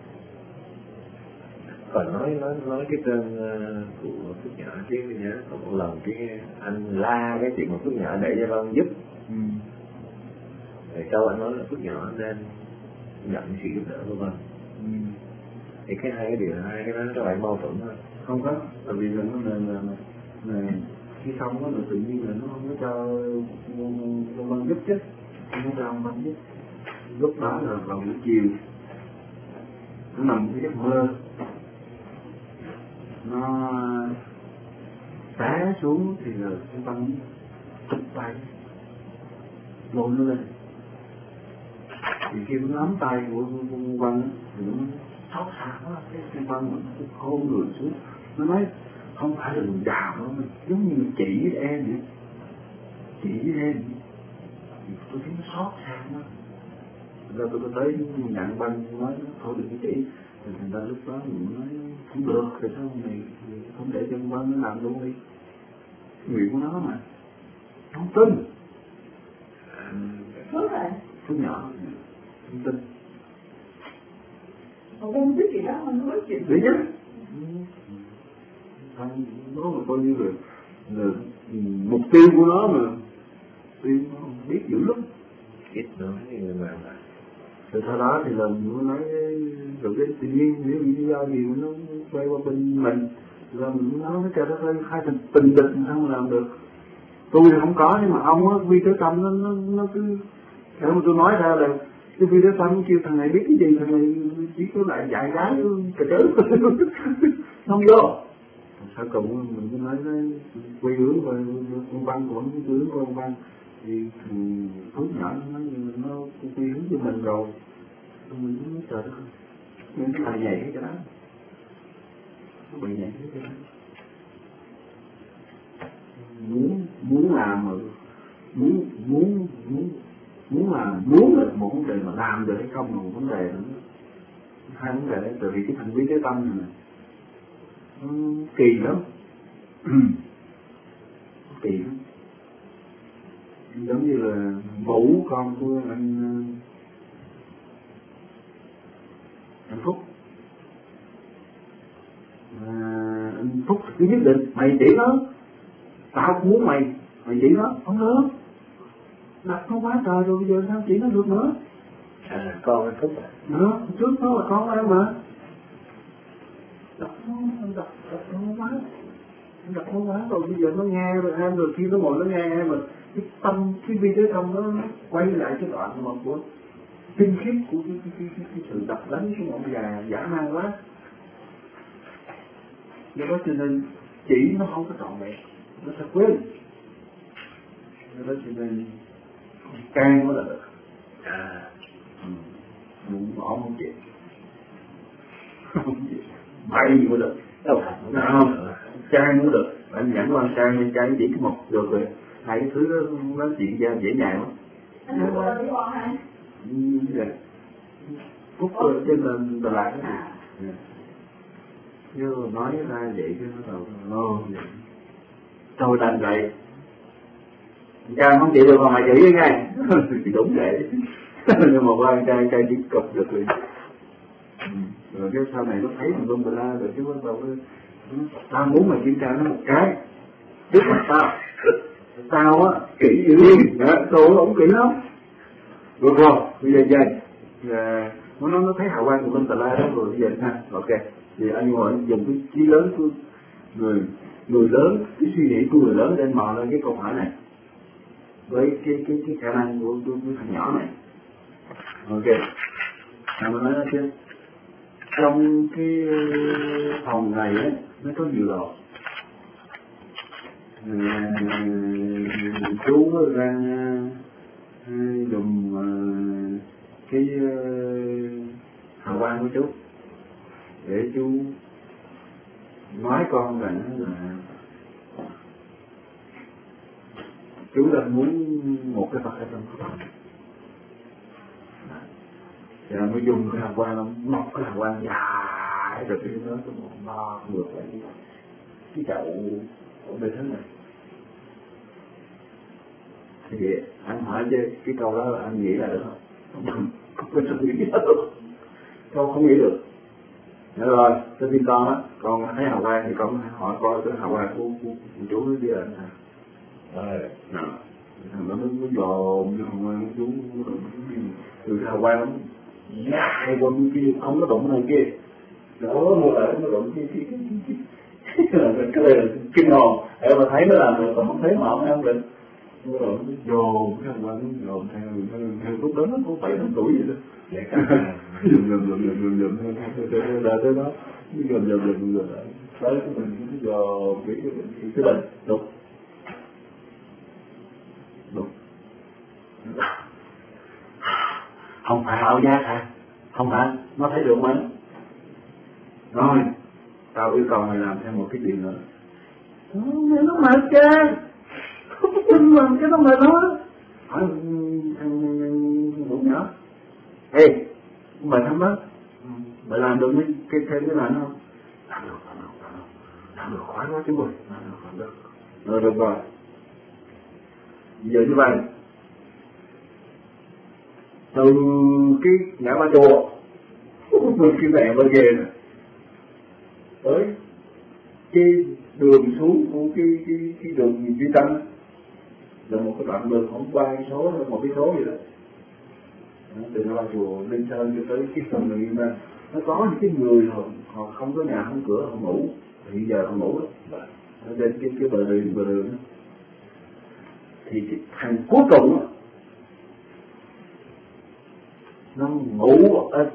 Còn nói nói nói cái tên của Phước Nhỏ chứ nhớ có một lần cái anh la cái chuyện mà Phước Nhỏ để cho con giúp. Ừ. Rồi sau anh nói là Phước Nhỏ nên nhận sự giúp đỡ của con. Ừ. Thì cái hai cái điều hai cái đó các bạn mâu thuẫn thôi. Không có, tại vì là nó là là, là khi xong đó là tự nhiên là nó không có cho ông Văn giúp chứ, không có cho ông Văn giúp. Lúc đó là vào buổi chiều, nó nằm cái giấc mơ, nó té xuống thì là ông Văn chụp tay, lôi nó lên. Thì khi nó nắm tay của ông Văn thì nó xót xa quá, cái ông Văn nó khôn người xuống, nó nói không phải là mình đào đâu, mình giống như mình chỉ với em vậy, chỉ với em thì tôi thấy nó xót xa quá. Rồi tôi có tới nhận băng nói thôi đừng có chỉ, thì thành ra lúc đó mình nói không được, thì sao này không để cho ông Văn nó làm luôn đi, nguyện của nó mà không tin. Phước hả? Phước Nhỏ không tin. Còn con biết gì đó không nói chuyện. Đấy chứ. Anh nó là coi như là, là mục tiêu của nó mà, tiêu nó biết dữ lắm. Ít nói nhưng mà rồi sau đó thì là nó nói rồi cái tự nhiên nếu lý do gì mà nó quay qua bên mình rồi mình nói với trời đất ơi hai thằng tình địch sao mà làm được. Tôi thì không có nhưng mà ông á Vi Thế Tâm nó nó nó cứ theo mà tôi nói ra là cái Vi Thế Tâm kêu thằng này biết cái gì, thằng này chỉ có lại dạy gái cà chớn không vô. Sau cùng mình cứ nói với quay hướng và ông Văn của ông quay hướng của ông Văn thì Phước Nhỏ nó nó quay hướng cho mình rồi, mình cũng nói trời đất ơi những cái bài dạy cái đó nó bị dạy cái đó muốn muốn làm mà muốn muốn muốn muốn làm muốn là một vấn đề mà làm được hay không là một vấn đề nữa. Hai vấn đề đấy, tại vì cái thành Vi Thế Tâm này nó kỳ lắm. Kỳ lắm, giống như là Vũ con của anh anh Phúc. À, anh Phúc cứ nhất định mày chỉ nó, tao muốn mày mày chỉ nó không được, đặt nó quá trời rồi bây giờ sao chỉ nó được nữa. À con anh Phúc à? Nữa trước nó là con em mà, đặt nó đặt đặt nó quá đặt nó quá rồi bây giờ nó nghe rồi em, rồi khi nó ngồi nó nghe em mà cái tâm cái vi thế tâm nó quay lại cái đoạn mà của tinh khiết của cái, cái, cái, cái, cái sự đập đánh của ông già giả man quá. Do đó cho nên chỉ nó không có trọn vẹn, nó sẽ quên. Do đó cho nên can mới là được. À, Muốn bỏ không chịu, không chịu, bay mới được. Đâu không? Can mới được. Anh dẫn con can lên can chỉ cái một được rồi. Hai cái thứ đó nói chuyện ra dễ nhàng lắm. Anh không có đi bọn hả? Dạ. Phúc ở trên nền Đà Lạt đó. Chứ nói ra vậy chứ nó đầu nó vậy. Thôi đành vậy. Trang không chịu được mà mày chửi với ngay. Thì đúng vậy. Nhưng mà qua Trang Trang chỉ cục được rồi. Rồi cái sau này nó thấy mình bông bà la rồi chứ bắt đầu nó tao muốn mày kiểm tra nó một cái. Trước mặt tao. Tao á kỹ dữ điên. Tôi không kỹ lắm. Được rồi, bây giờ dây. Và nó nó thấy hào quang của bên Tà La đó rồi bây giờ ha. Ok. Thì anh ngồi dùng cái trí lớn của người người lớn, cái suy nghĩ của người lớn để mò lên cái câu hỏi này với cái cái cái khả năng của của, của thằng nhỏ này. Ok. Nào mình nói chứ trong cái phòng này á nó có nhiều đồ. À, chú ra dùng uh, cái uh, hào quang của chú để chú nói con rằng là chú đang muốn một cái vật ở trong cái phòng. Và mới dùng cái hào quang, mọc cái hào quang dài rồi cái nó có một ba ngược lại cái chậu ở bên thế này. Thì anh hỏi chứ cái câu đó là anh nghĩ là được không? Không, không có nghĩ được. Câu không nghĩ được. Được rồi, tôi tin con á, con thấy hào quang thì con hỏi coi cái hào quang của, của, của chú nó đi là sao. Rồi, thằng đó nó nó dòm cái hào quang của chú, từ cái hào quang nó dài quanh kia, không có đụng này kia. Đó, mua lại nó đụng kia kia kia kia. Cái này là kinh hồn, em mà thấy nó làm được, còn không thấy mà không ăn được. Rồi nó dồn cái hào quang nó dồn theo, theo lúc đó nó có bảy năm tuổi vậy đó. Dùm dùm dùm dùm dùm dùm theo ra tới đó, dùm dùm dùm dùm dùm tới cái mình nó dồn cái cái bệnh, đúng. Đúng. Không phải ảo giác hả? Không phải, nó thấy được mấy. Rồi, tao yêu cầu mày làm thêm một cái điều nữa. Mày nó mệt cha. Không có tin mà cái nó mệt nó. Hỏi thằng ngủ nhỏ. Ê, mày thăm đó. Mày làm được mấy cái thêm cái này không? Làm được, làm được, làm được. Làm được khoái quá chứ rồi. Làm được, làm được. Rồi được rồi. Giờ như vậy. Từ cái ngã ba chùa. Cái mẹ bên ghê nè. Tới cái đường xuống của cái cái cái đường duy tân là một cái đoạn đường không qua cái số một cái số gì đó. Từ ngã ba chùa lên sơn cho tới cái phần đường mà nó có những cái người họ, họ không có nhà không cửa họ ngủ thì giờ họ ngủ đó ở trên cái cái bờ đường bờ đường đó. Thì cái thằng cuối cùng đó, nó ngủ ở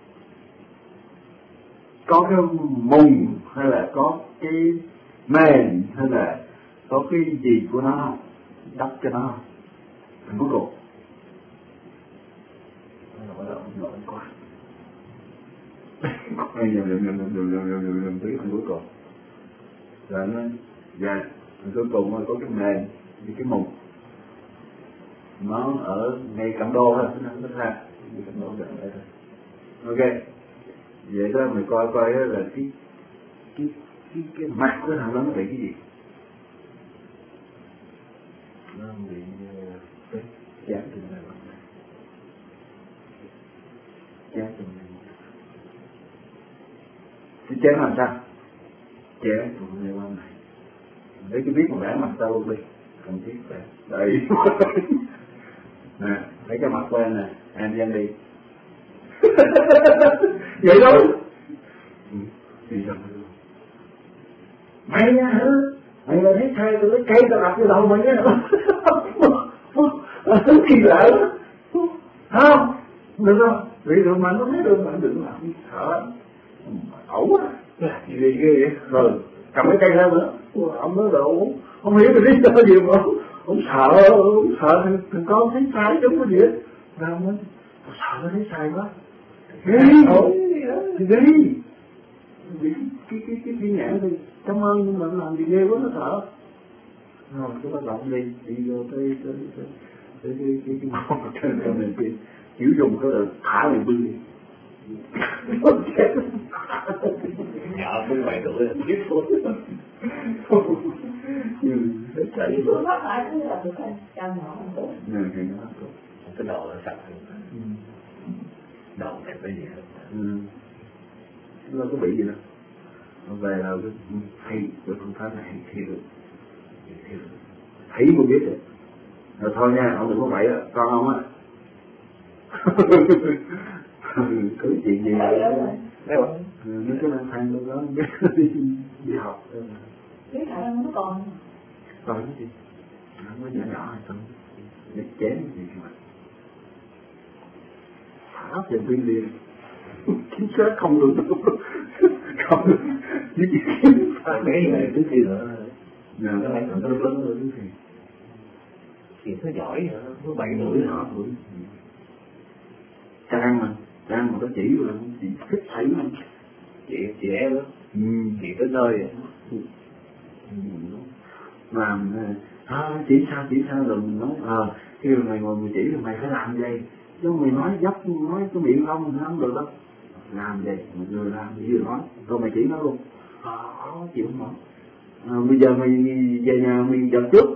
có cái mùng hay là có cái mền hay là có cái gì của nó đắp cho nó thằng cuối cùng nó bắt đầu nổi quá bây giờ dần dần dần dần dần dần dần tới thằng cuối cùng rồi nó dạ thằng cuối cùng nó có cái mền với cái mùng nó ở ngay Cẩm Đô thôi nó nó ra Cẩm Đô gần đây thôi. Ok vậy đó mình coi coi đó là cái cái cái cái mặt của thằng đó nó bị cái gì nó bị cái chán từ này chán từ này cái chán làm sao chán từ này qua này lấy cái biết một vẽ mặt tao luôn đi không biết vẽ đây nè lấy cái mặt quen nè em đi anh đi vậy đâu ừ. Đi đâu mày nha hả Mày mà thấy sai tôi lấy cây tao đập vô đầu mày nhé. Kỳ lạ đó. Không? Được không? Vì rồi mà nó thấy được bạn đừng làm sợ. Ẩu á. Gì ghê vậy? Rồi cầm cái cây ra nữa. Ông nói là ông không hiểu cái lý do gì mà ông, ông sợ, ông sợ thằng, thằng con thấy sai đúng cái gì hết. Rồi ông nói, tôi sợ nó thấy sai quá. Ghê, ghê. Vì cái cái cái phi nhãn thì cảm ơn nhưng mà làm gì ghê quá nó sợ. Rồi cái bắt đầu đi đi vô tới tới tới tới cái cái cái món ở trên trên này kia kiểu dùng cái là thả người bư đi. Nhỏ cũng bảy tuổi là biết thôi. Cái phương pháp lại cũng là được anh cho nhỏ một chút. Nè thì nó tốt. Cái đầu nó sạch hơn. Đầu đẹp cái gì hết. Ừ. Nó có bị gì đâu. Nó về là cái hay cái phương pháp này hay được. Thấy mới biết rồi. Rồi thôi nha, ông đừng có vậy á, con ông á. Cứ chuyện gì vậy? Đấy rồi. Mấy cái năng thang đâu đó không biết đi, đi học. Biết khả năng nó còn. Còn cái gì? Nó mới nhỏ nhỏ hay không? Để chém cái gì mà. Thả tiền viên liền. Chính xác không được đâu. Không được. Chỉ chỉ kiếm phải Mấy ngày trước khi nữa. Nè, nó lại nó lớn rồi thứ gì? Thì nó giỏi hả? Nó bảy Tuổi tuổi họ tuổi. Trang mà, Trang mà nó chỉ là chị thích thấy mà. Chị chị em đó. Ừ. Chị tới nơi rồi. Làm à, chỉ sao chỉ sao rồi mình nói ờ à, kêu mày ngồi mày chỉ là mày phải làm vậy chứ mày nói dốc nói cái miệng không thì không được đâu làm vậy một người làm gì nói rồi mày chỉ nó luôn ờ à, chịu không nổi à, bây giờ mày về nhà mày dọn trước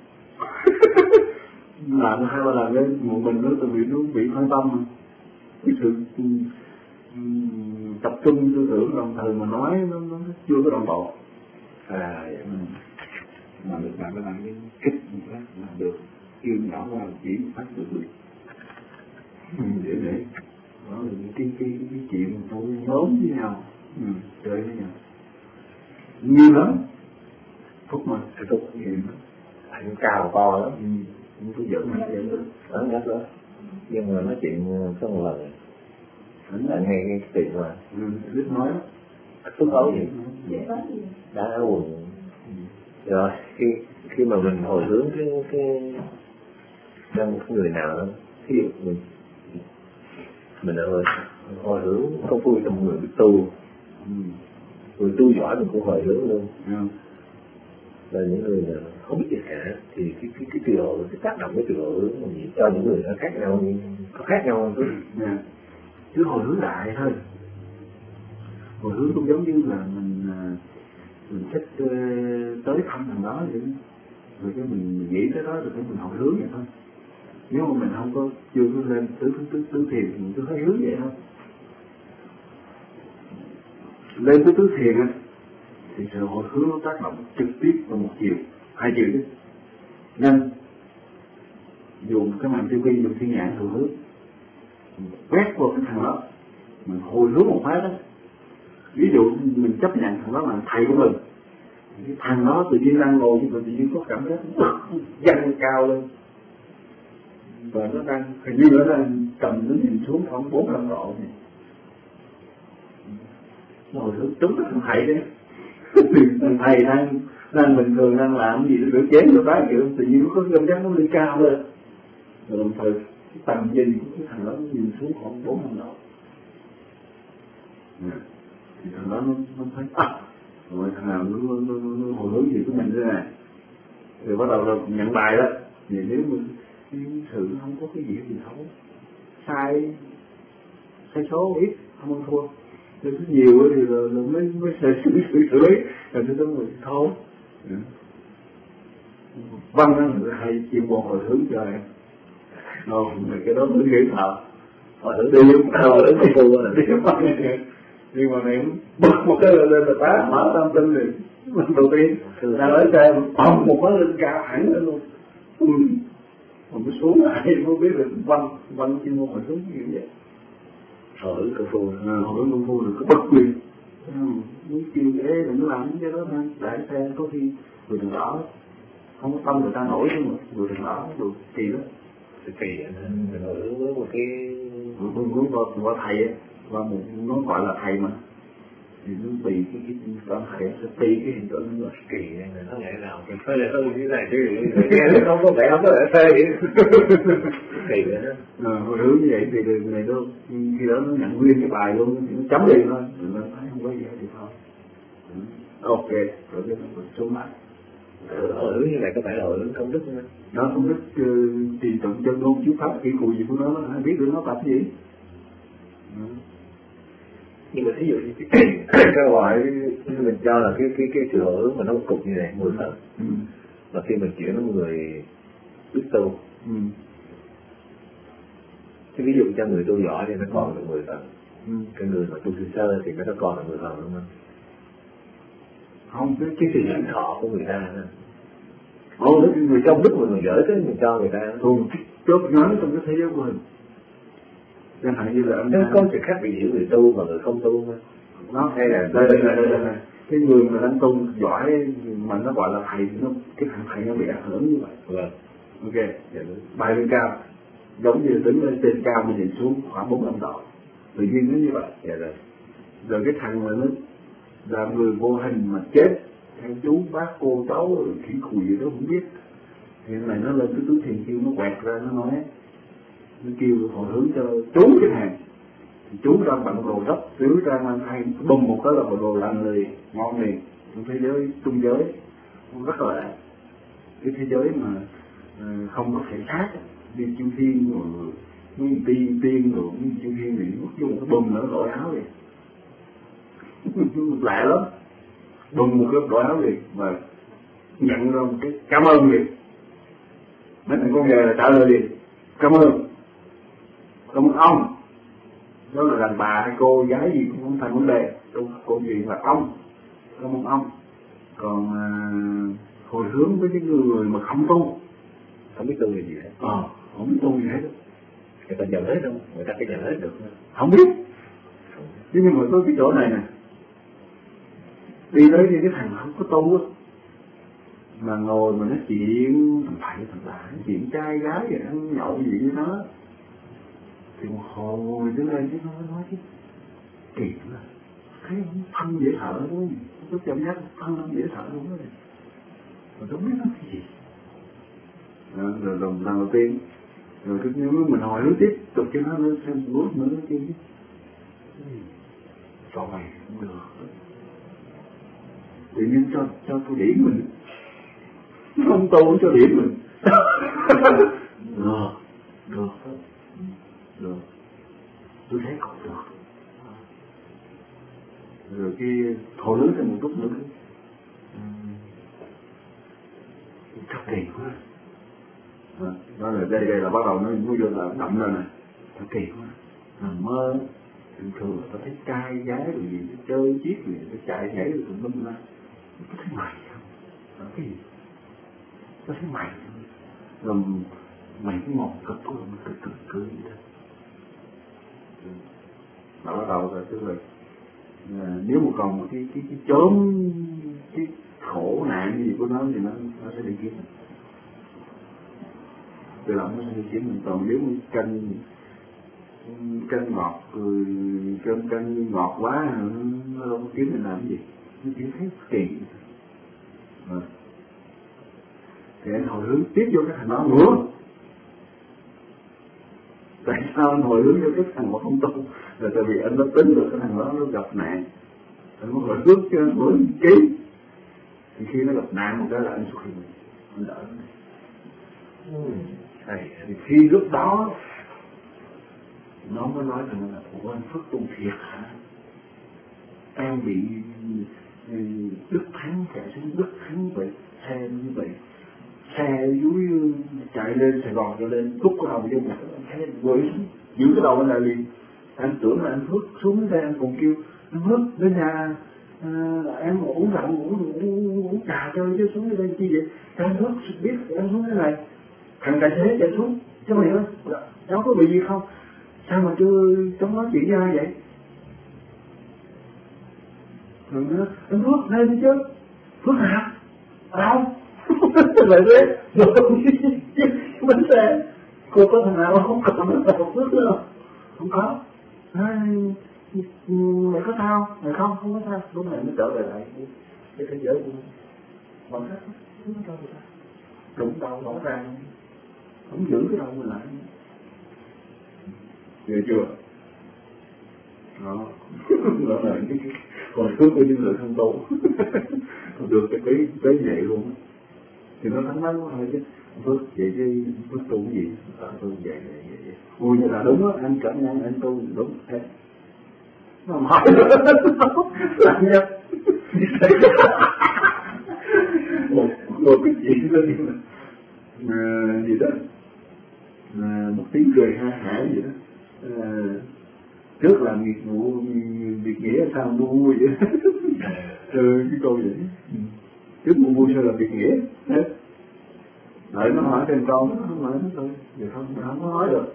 làm hai ba lần đấy một mình nó từ bị nó bị phân tâm mà cái sự um, tập trung tư tưởng đồng thời mà nói nó, nó chưa có đồng bộ à vậy ừ. Mà được bạn phải làm cái kích một phát là được yêu nhỏ qua chỉ một phát được được ừ, để để đó là những cái cái cái chuyện tôi nhóm với nhau ừ, chơi với nhau nhiều lắm phúc mà phải phúc nhiều lắm anh cao to lắm. ừ, không có giỡn mà giỡn được Đó nhất đó. Nhưng mà nói chuyện có một lần anh nghe cái chuyện mà ừ, biết nói đó phức ấu gì Dễ nói gì? đá quần. Rồi khi khi mà mình hồi hướng cái cái cho một người nào đó, ví dụ mình mình hồi hồi hướng công phu cho một người bị tu, ừ. người tu giỏi mình cũng hồi hướng luôn. Ừ. Là những người nào không biết gì cả thì cái cái cái trường độ cái tác động cái trường độ hướng mình cho những người nó khác nhau có khác nhau không? Nè, cứ hồi hướng đại thôi. Hồi hướng cũng giống như là mình mình thích uh, tới thăm thằng đó vậy, rồi cái mình nghĩ tới đó rồi cái mình hồi hướng vậy thôi. Nếu mà mình không có chưa có lên tứ tứ tứ thiền thì mình cứ hồi hướng vậy thôi. Lên tới tứ thiền á thì sự hồi hướng nó tác động trực tiếp vào một chiều, hai chiều chứ. Nên dùng cái màn tiêu vi dùng thiên nhãn hồi hướng, quét vào cái thằng đó, mình hồi hướng một phát đó. Ví dụ mình chấp nhận thằng đó là thầy của mình, cái thằng đó tự nhiên đang ngồi nhưng mà tự nhiên có cảm giác dâng cao lên và nó đang hình như nó đang cầm nó nhìn xuống khoảng bốn năm độ này. Ngồi hướng trúng thằng thầy đấy. Thằng thầy đang đang bình thường đang làm gì để chém cho bác kiểu tự nhiên nó có cảm giác nó lên cao lên, rồi đồng thời cái tầm nhìn của cái thằng đó nó nhìn xuống khoảng bốn năm độ. Yeah. Thì thằng đó nó, nó thấy à, rồi thằng nào nó, nó, nó, nó hồi hướng gì của mình thế này, rồi bắt đầu là nhận bài đó. Thì nếu mình cái sự không có cái gì thì không sai sai số ít không ăn thua, nếu có nhiều thì là, là mới mới sẽ xử xử xử lý, rồi chúng tôi mới thôi. Văn đó là hay chuyên môn hồi hướng cho em, rồi cái đó mới nghĩ thợ hồi hướng đi hồi hướng không thua là đi nhưng mà này bật một cái lên là tá mở tâm tinh liền lần đầu tiên ra lái xe bầm một cái lên cao hẳn lên luôn, ừ. Mà mới xuống lại mới biết được văn văn chuyên môn hồi hướng như vậy. Hồi hướng công phu À, hồi hướng công phu được có bất quyền, muốn kêu ê đừng có làm cái đó nha, để xe có khi người đừng đỏ không có tâm người ta nổi chứ mà người đừng đỏ được kỳ đó. Kỳ mình nổi với một cái muốn muốn vào vào thầy ấy, và một nó gọi là thầy mà thì nó tùy cái cái con thầy sẽ tùy cái hình tượng nó kỳ này nó nhảy nào mình phơi lại hơn như này chứ nghe không có vẻ không có thể phơi kỳ nữa đó. Hồi hướng như vậy thì người này đâu khi đó nó nhận nguyên cái bài luôn, nó chấm liền thôi, nó thấy không có gì thì thôi. Ok, rồi cái nó xuống lại. Hồi hướng như này có phải là hồi hướng công đức không? Đó công đức thì tượng chân ngôn chiếu pháp kỹ cụ gì của nó, ai biết được nó tập cái gì. Nhưng mà thí dụ như cái cái loại mình cho là cái cái cái sự hồi hướng mà nó cục như này mười phần, ừ. Và khi mình chuyển nó người biết tu, ừ. Cái ví dụ cho người tu giỏi thì nó còn được mười phần, ừ. Cái người mà tu sơ sơ thì nó còn được mười phần đúng không? Không, cái cái sự nhận thọ của người ta nữa. Ồ, người trong đức mà người gửi tới mình cho người ta. Thường chốt nói trong cái thế giới của mình. Chẳng hạn như là anh ta... có sự khác biệt giữa người tu và người không tu mà. Nó hay là đây đây đây đây đây cái người mà đang tu giỏi mà nó gọi là thầy, nó cái thằng thầy nó bị ảnh hưởng như vậy. Vâng. Ok, bài lên cao, giống như đứng lên trên cao mà nhìn xuống khoảng bốn âm độ, tự nhiên nó như vậy. Dạ rồi. Rồi cái thằng mà nó là người vô hình mà chết theo chú bác cô cháu khỉ khùi gì đó không biết, thì này nó lên cái túi thiền kêu nó quẹt ra nó nói, nó kêu hồi hướng cho chú cái hàng, thì chú đang bận đồ gấp xíu ra mang thay bùng một cái là bộ đồ lành liền ngon liền. Trong thế giới trung giới rất là cái thế giới mà uh, không có thể khác, đi chư thiên rồi những tiên tiên rồi những chư thiên thì mất vô một cái bùng nữa đội áo liền lạ lắm, bùng một cái đội áo liền và nhận ra một cái cảm ơn liền. Mấy thằng con nghề là trả lời liền cảm ơn, cảm ơn ông. Đó là đàn bà hay cô gái gì cũng không thành vấn đề, trong câu chuyện là ông, cảm ơn ông. Còn à, hồi hướng với cái người mà không tu, không biết tu là gì hết, ờ, không biết tu gì hết, người ta nhận hết đâu, người ta cái nhận hết được, không biết. Nhưng mà có cái chỗ này nè, đi tới đi cái thằng không có tu á, mà ngồi mà nói chuyện thằng thầy thằng bà, nói chuyện trai gái rồi ăn nhậu gì với nó, thì một hồi đứng lên chứ nó nói chứ kỳ lắm, thấy thân dễ sợ luôn, có cảm giác thân nó dễ sợ luôn đó, mà không biết nó cái gì. Rồi, rồi lần đầu tiên, rồi cứ nếu mình hỏi nó tiếp tục cho nó lên xem bước nữa nó chứ, cho mày không được, tự nhiên cho cho tôi điểm mình, không tu cho điểm mình, được, được, được, tôi thấy còn được. Rồi cái thổ lớn thêm một chút nữa, chắc kỳ quá. À, đó là đây đây là bắt đầu nó nó vô là đậm lên này, thật kỳ quá. Nằm mơ thường thường là ta thấy trai gái rồi gì chơi chiếc gì nó chạy nhảy rồi tụi mình ra, có thấy mày không? Đó, cái gì? Có thấy mày không? Rồi mày cũng ngồi cực của mình cực cực cực vậy đó. Đó bắt đầu rồi tức là à, nếu mà còn một cái cái cái chốn cái khổ nạn gì của nó thì nó nó sẽ đi kiếm mình. Từ lòng nó sẽ đi kiếm mình. Còn nếu mà canh canh ngọt rồi canh canh ngọt quá nó đâu có kiếm mình làm cái gì, nó chỉ thấy kỳ. À. Thì anh hồi hướng tiếp vô cái thằng đó nữa. Tại sao anh hồi hướng vô cái thằng mà không tu? Là tại vì anh đã tính được cái thằng đó nó gặp nạn, anh có hồi hướng cho anh mới ký. Thì khi nó gặp nạn một cái là anh xuất hiện, anh đỡ nó. Ừ. Thì khi lúc đó nó mới nói rằng là ủa anh Phước tu thiệt hả? Em bị Đức Thắng chạy xuống Đức Thắng vậy, xe như vậy, xe dưới chạy lên Sài Gòn cho lên cúc cái đầu vô mặt xe quỷ giữ cái đầu bên này liền. Anh tưởng là anh Phước xuống đây anh còn kêu anh Phước đến nhà à, em uống rượu uống, uống, uống trà chơi chứ xuống đây chi vậy? Anh Phước biết em xuống cái này, thằng tài xế chạy xuống cháu hiểu không? Cháu có bị gì không? Sao mà chưa cháu nói chuyện với ai vậy? Rồi nó anh Phước lên đi chứ. Phước hả? Đâu? Lại thế. Bánh xe. Cô có thằng nào không còn nó là Phước nữa không? Không có. Ai, mày có sao? Mày không? Không có sao. Lúc này mới trở về lại cái thế giới của mình. Bằng cách không có cho người ta. Đụng đầu rõ ràng. Không giữ cái đầu mình lại. Nghe chưa? Đó. Đó là cái còn phước của những người không tu. Còn được cái cái cái vậy luôn. Thì nó thắng lắm thôi chứ. Phước vậy chứ phước tu cái gì? Ờ tu vậy vậy vậy. Ôi như là đúng á, anh cảm nhận anh tu đúng thế. Nó hỏi làm nha. một một cái chuyện đó như là à, gì đó à, một tiếng cười ha hả gì đó à, trước là nghiệp vụ việc nghĩa sao mua vui vậy. Ừ, cái câu vậy trước mua vui sao là việc nghĩa hết. Đợi nó hỏi thêm con nó không hỏi nó thôi vậy không nó không có nói được.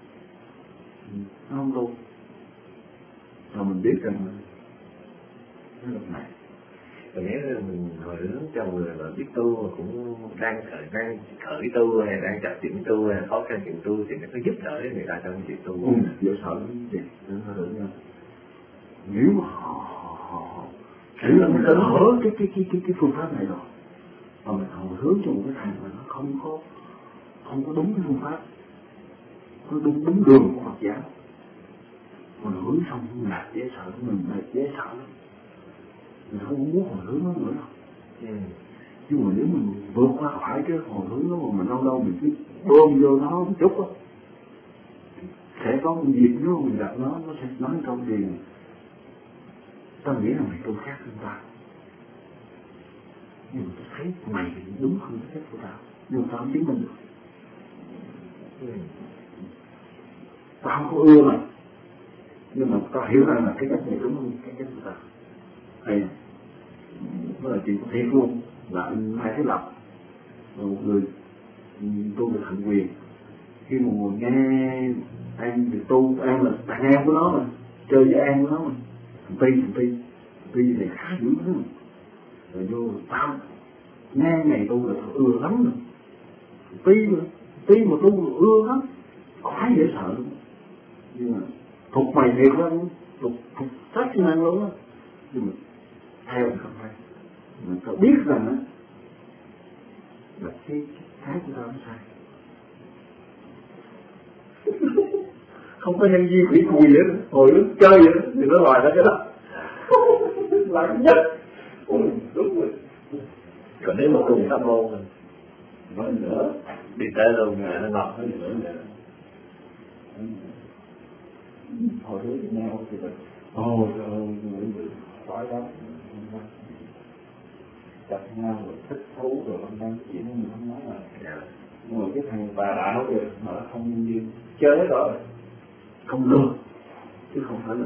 Nó không tu rồi mình biết rằng cái luật này. Còn nếu mình hồi hướng cho người mà biết tu mà cũng đang khởi đang khởi tu hay đang chập chuyện tu hay khó khăn chuyện tu thì nó có giúp đỡ người ta trong chuyện tu. Ừ, dễ sợ lắm gì nó hơi nha. Nếu mà họ họ kiểu là mình đã mở cái cái cái cái cái phương pháp này rồi mà mình hồi hướng cho một cái thằng mà nó không có không có đúng cái phương pháp, nó đúng đúng đường của Phật giáo, mình hướng xong mình là dễ sợ, mình là dễ sợ lắm. Mình không muốn hồi hướng nó nữa đâu. Ừ. Nhưng mà nếu mình vượt qua khỏi cái hồi hướng đó mà mình đâu đâu mình cứ bơm vô nó một chút á, sẽ có một dịp nó mình gặp nó, nó sẽ nói câu gì tao nghĩ là mày tu khác hơn tao, nhưng mà tao thấy mày đúng hơn cái cách của tao, nhưng mà tao không chứng minh được. Ừ. Tao không có ưa mày, nhưng mà tao hiểu rằng là cái cách này đúng hơn cái cách của tao. Hay đó là chuyện thiệt luôn, là anh Mai Thế Lập, một người tu về thượng quyền, khi mà ngồi nghe An được tu, An là thằng em của nó mà, chơi với An của nó mà, thằng Ti, thằng Ti, thằng Ti này khá dữ lắm, rồi vô tao nghe ngày tu là tao ưa lắm rồi, Ti mà, Ti mà tu là ưa lắm, quá dễ sợ luôn, nhưng mà thuộc mày thiệt lắm, thuộc thuộc sát sinh năng luôn á, nhưng mà theo không phải, mình phải biết rằng á là cái cái của tao nó sai. Không có nhân viên quỷ cùi vậy đó, hồi lúc chơi vậy đó, thì nó lòi ra cái đó. Là nhất. Ôi, đúng rồi. Còn nếu mà cùng pháp môn rồi, nói nữa, đi tới đâu mà nó ngọt nói nữa nữa. Hồi hướng với nhau thì là, ôi trời ơi, người khỏi đó. Chặt nhau rồi thích thú rồi ông đang chuyện mình không nói là yeah. Nhưng mà cái thằng bà đạo rồi mà nó không nhân viên chơi đó không được chứ không phải là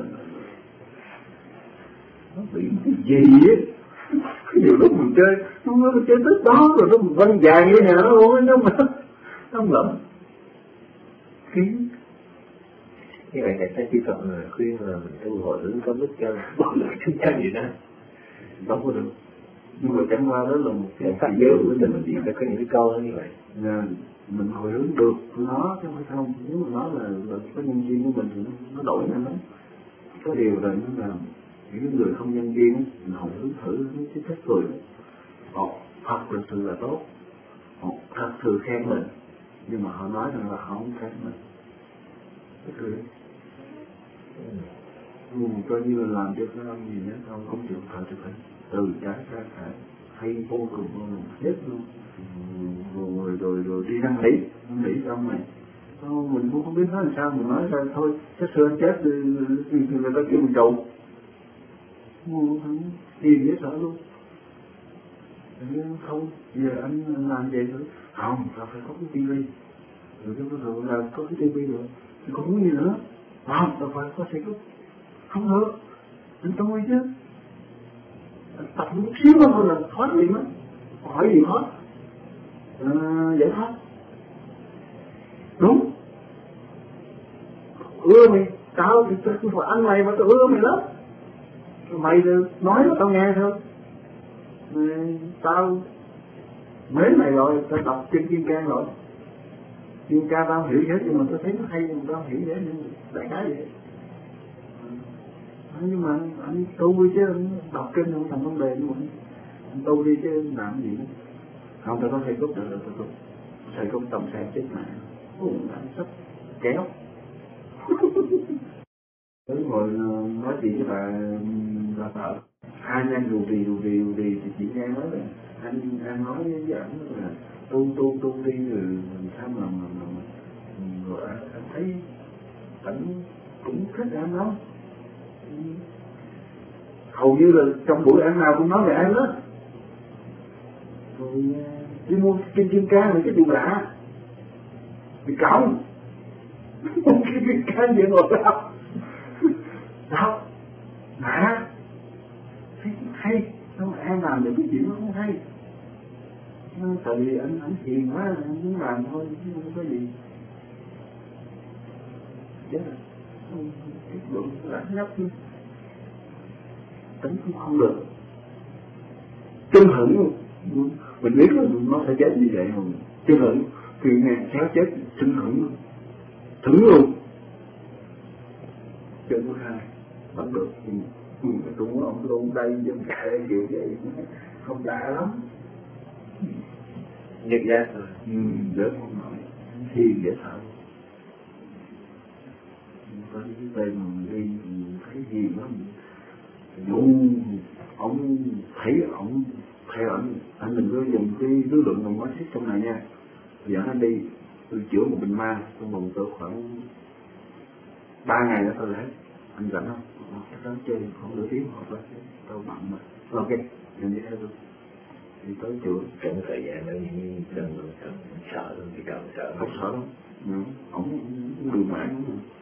nó bị cái gì á. Nhiều lúc mình chơi nó nói mình chơi tới đó rồi nó mình văng vàng như nhà nó luôn á, nó mà nó không lầm khiến như vậy thầy thấy chỉ cần là khuyên là mình tu hồi hướng có mức cho bỏ lại chúng ta gì đó đâu có được. Nhưng mà chẳng qua đó là một cái pháp giới của mình chỉ phải có những cái câu như vậy. Là mình hồi hướng được nó chứ không phải không. Nếu mà nó là, là có nhân viên của mình thì nó, nó đổi nhanh lắm. Có điều là nó là những người không nhân viên mình hồi hướng thử cái cách cười họ thật thực sự là tốt, họ thật sự khen mình, nhưng mà họ nói rằng là họ không khen mình. Cái cười ừ, coi như là làm cho cái gì đó không không chịu thở chụp hình từ trái ra phải hay vô cùng luôn hết luôn, rồi rồi rồi đi năn nỉ năn nỉ xong này thôi mình cũng không biết nói làm sao, mình nói ra thôi chết xưa chết thì, thì, thì người ta kêu mình cầu tiền dễ sợ luôn. Không giờ anh làm vậy thôi không là phải có cái tivi rồi cái rồi là có cái tivi rồi thì không muốn gì nữa không là phải có xe cúp không được anh tôi chứ tập một xíu thôi là thoát liền á, hỏi gì thoát à, giải thoát đúng ưa mày tao thì tôi phải ăn mày mà tao ưa mày lắm mày nói là tao nghe thôi, tao mấy này rồi, tao đọc trên Kim Cang rồi, Kim Cang tao hiểu hết, nhưng mà tao thấy nó hay, nhưng mà tao hiểu hết, nhưng đại khái vậy. Nhưng mà anh tu chứ, anh đọc kinh không thành vấn đề, nhưng mà anh tu đi chứ làm gì nữa. Không, tao có thầy cúc được, tao cúc thầy cúc tổng sản chết mà anh sắp kéo. Tới ngồi nói chuyện với bà bà vợ, hai anh em rù rì rù rì rù rì thì chị nghe nói là anh anh nói với ảnh là tu tu tu đi rồi sao mà mà mà rồi anh thấy ảnh cũng thích em lắm, hầu như là trong buổi ăn nào cũng nói về em đó, rồi đi mua kinh Kim Cang là cái điều lạ, bị cõng một cái Kim Cang vậy ngồi sao sao lạ, thấy hay, sao mà em làm được cái chuyện nó không hay, tại vì anh anh hiền quá, anh muốn làm thôi chứ không có gì, chết rồi, cái bụng lãnh nhóc luôn, tính cũng không được, chân hững luôn, mình biết là nó sẽ chết như vậy rồi, chân hững, thì ngày kéo chết chân hững luôn, thử luôn, chân thứ hai vẫn được, ừ, tôi muốn ông luôn đây dân chạy kiểu vậy không đã lắm, nhật giác rồi, ừ, đỡ không nổi, hiền dễ sợ, có những tên mà đi thấy hiền lắm, ông ông thấy ông theo anh anh đừng có dùng cái lý luận đồng hóa xích trong này nha, dẫn anh đi tôi chữa một bệnh ma trong vòng cỡ khoảng ba ngày nữa tôi lấy, anh rảnh không? Chắc đó chơi khoảng nửa tiếng hoặc là tao bận mà, ok, mình đi theo tôi thì tới chữa. trong thời gian đó những cần cần sợ thì cần sợ không sợ đâu, ừ. Ông đường mạng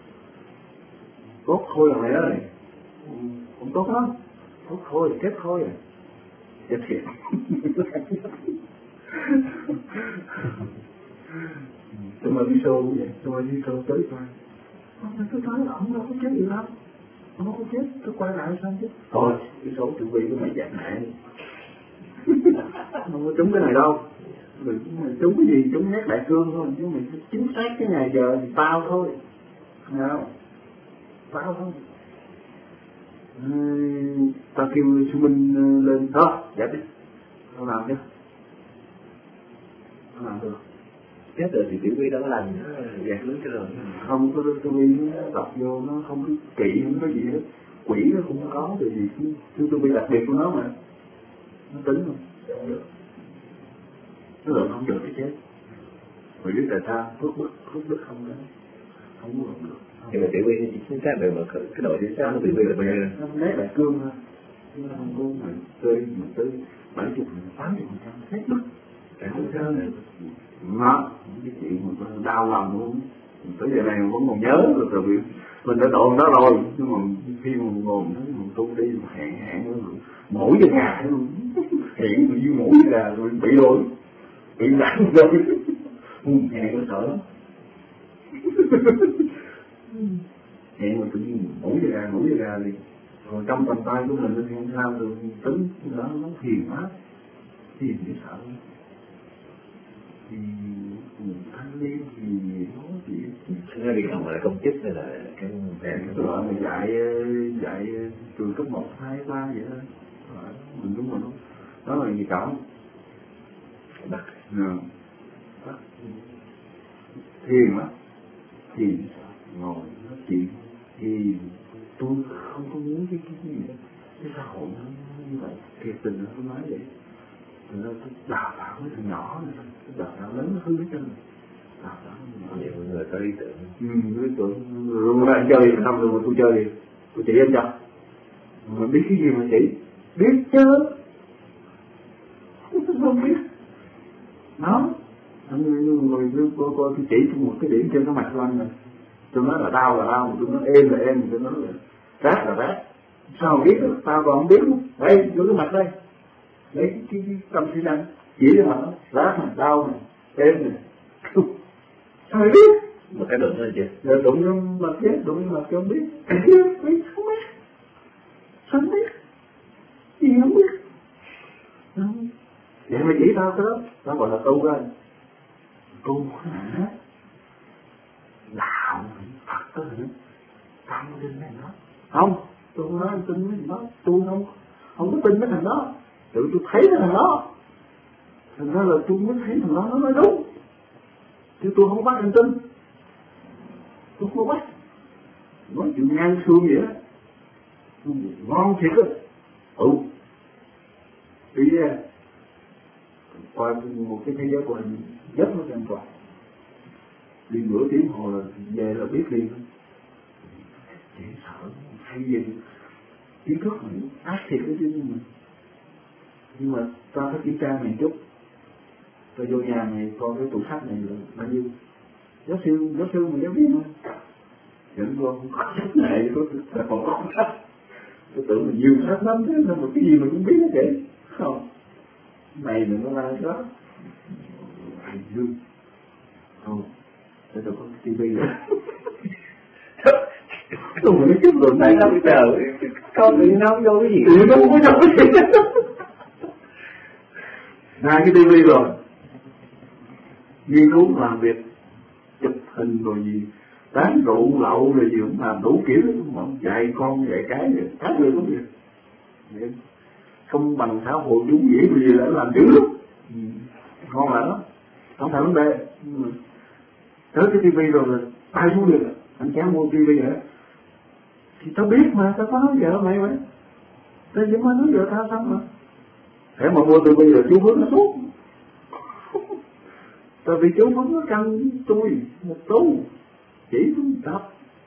tốt thôi là mày ơi, cũng tốt lắm, tốt thôi chết thôi à, chết thiệt. Tôi mà đi show cũng vậy, tôi đi show tới coi, tôi nói là ông đâu có chết gì đâu, ông không có chết, tôi quay lại sao chứ, thôi cái số tự vi của mày dạng nạn, không có trúng cái này đâu, mình trúng cái gì trúng nét đại cương thôi, chứ mình chính xác cái ngày giờ thì tao thôi, nào tao thôi. Uhm, tao kêu sư Minh lên đó, dạ đi, tao làm chứ, tao làm được. chết rồi thì tiểu vi đó lành gạt lưới cái rồi, Không có tiểu vi nó đọc vô nó không có kỹ, không có gì hết, quỷ nó cũng có, tại vì cái tiểu vi đặc biệt của nó mà, nó tính không, không được, nó lượng không được cái chết, rồi biết tại sao, phước bức, phước bức không đó, không có lượng được. nhưng mà tiểu vi chỉ chính xác được mà cái độ chính xác của tiểu vi là bao nhiêu? Nó lấy đại cương thôi, chứ nó không có mình tươi, mình tươi bảy chục, tám chục phần trăm hết bức, cái không sao này, nó cái chuyện mà đau lòng luôn, tới giờ này vẫn còn nhớ được rồi, vì mình đã đồn đó rồi, nhưng mà khi mà ngồi nó mình tu đi mà hẹn hẹn nó mỗi cái gà luôn, hẹn bị mỗi cái gà rồi bị rồi, bị nặng rồi, hẹn nó sợ lắm. Hẹn mà tự nhiên mỗi cái gà mỗi cái gà thì rồi trong tầm tay của mình thì không sao được, tính nó nó hiền quá, hiền dễ sợ, thì thanh niên thì nó chỉ nó đi không phải là công chức hay là cái cái loại mà dạy dạy trường cấp một hai ba vậy thôi, mình đúng rồi đó, đó là gì cả bắt bắt thiền á, thiền ngồi nói chuyện thì tôi không có muốn cái cái gì đó, cái xã hội nó như vậy, thiệt tình nó không nói vậy, rồi nó đào tạo với thằng nhỏ này, đào tạo lớn nó hư hết trơn, đào tạo nhiều người có ý tưởng, ừ, ý tưởng rồi mà anh chơi xong rồi mà tôi chơi thì tôi chỉ em cho, mà biết cái gì mà chỉ, biết chứ, không biết, đó, nhưng mà người coi coi tôi chỉ một cái điểm trên cái mặt của anh này, tôi nói là đau là đau, tôi nói êm là êm, tôi nói là rát là rát, sao mà biết được, tao còn không biết luôn, đây vô cái mặt đây, lấy cái, cái, cái tâm sinh anh chỉ cái mặt đó, rát này, đau này, êm này, sao mày biết? một cái đụng thôi chứ, Rồi đụng vô mặt chết, đụng vô mặt cho không biết, biết, biết, không biết, sao không biết? gì không biết. Vậy mà chỉ tao cái đó, tao gọi là tu ra. Tu hả? Đạo Phật đó hả? Tao không tin mấy thằng đó. Không, tôi không nói anh tin mấy thằng đó. Tôi không không có tin mấy thằng đó. Tự tôi thấy cái thằng đó. Thành ra là tôi mới thấy thằng đó nó nói đúng. Chứ tôi không bắt anh tin. Tôi không bắt. Nói chuyện ngang xương vậy đó. Ngon thiệt á. Ừ. Đi ra. Qua một cái thế giới của anh rất là an toàn. Đi nửa tiếng hồ là về là biết liền. Chỉ sợ hay gì kiến thức mình ác thiệt đó chứ. Nhưng mà nhưng mà ta phải kiểm tra này chút. Ta vô nhà này coi cái tủ sách này là bao nhiêu. Giáo sư, giáo sư mà giáo viên thôi. Dẫn vô không có sách này, có còn có sách. Tôi tưởng là nhiều sách lắm thế, mà cái gì mà cũng biết hết vậy. Không. Này mình nó ra đó. Hành dương. Không. Để tôi có cái tivi rồi. Tôi mới chút rồi này đâu chờ. Con bị nó vô cái gì? Tự nó không có đâu cái gì. Ra cái tivi rồi. Nghiên cứu làm việc. Chụp hình rồi gì. Tán rượu lậu rồi gì cũng làm đủ kiểu. Dạy con dạy cái rồi. Các người cũng việc. Không bằng xã hội chủ nghĩa gì là làm dữ lắm. Ngon lạ đó. Không phải vấn đề. Tới cái tivi rồi là tay xuống được. Anh chán mua tivi vậy. Thì tao biết mà, tao có nói vợ mày mà. Tao chỉ mới nói vợ tao xong mà. Thế mà mua tivi rồi chú Phước nó suốt. Tại vì chú Phước nó căng tôi một tú. Chỉ tôi tập.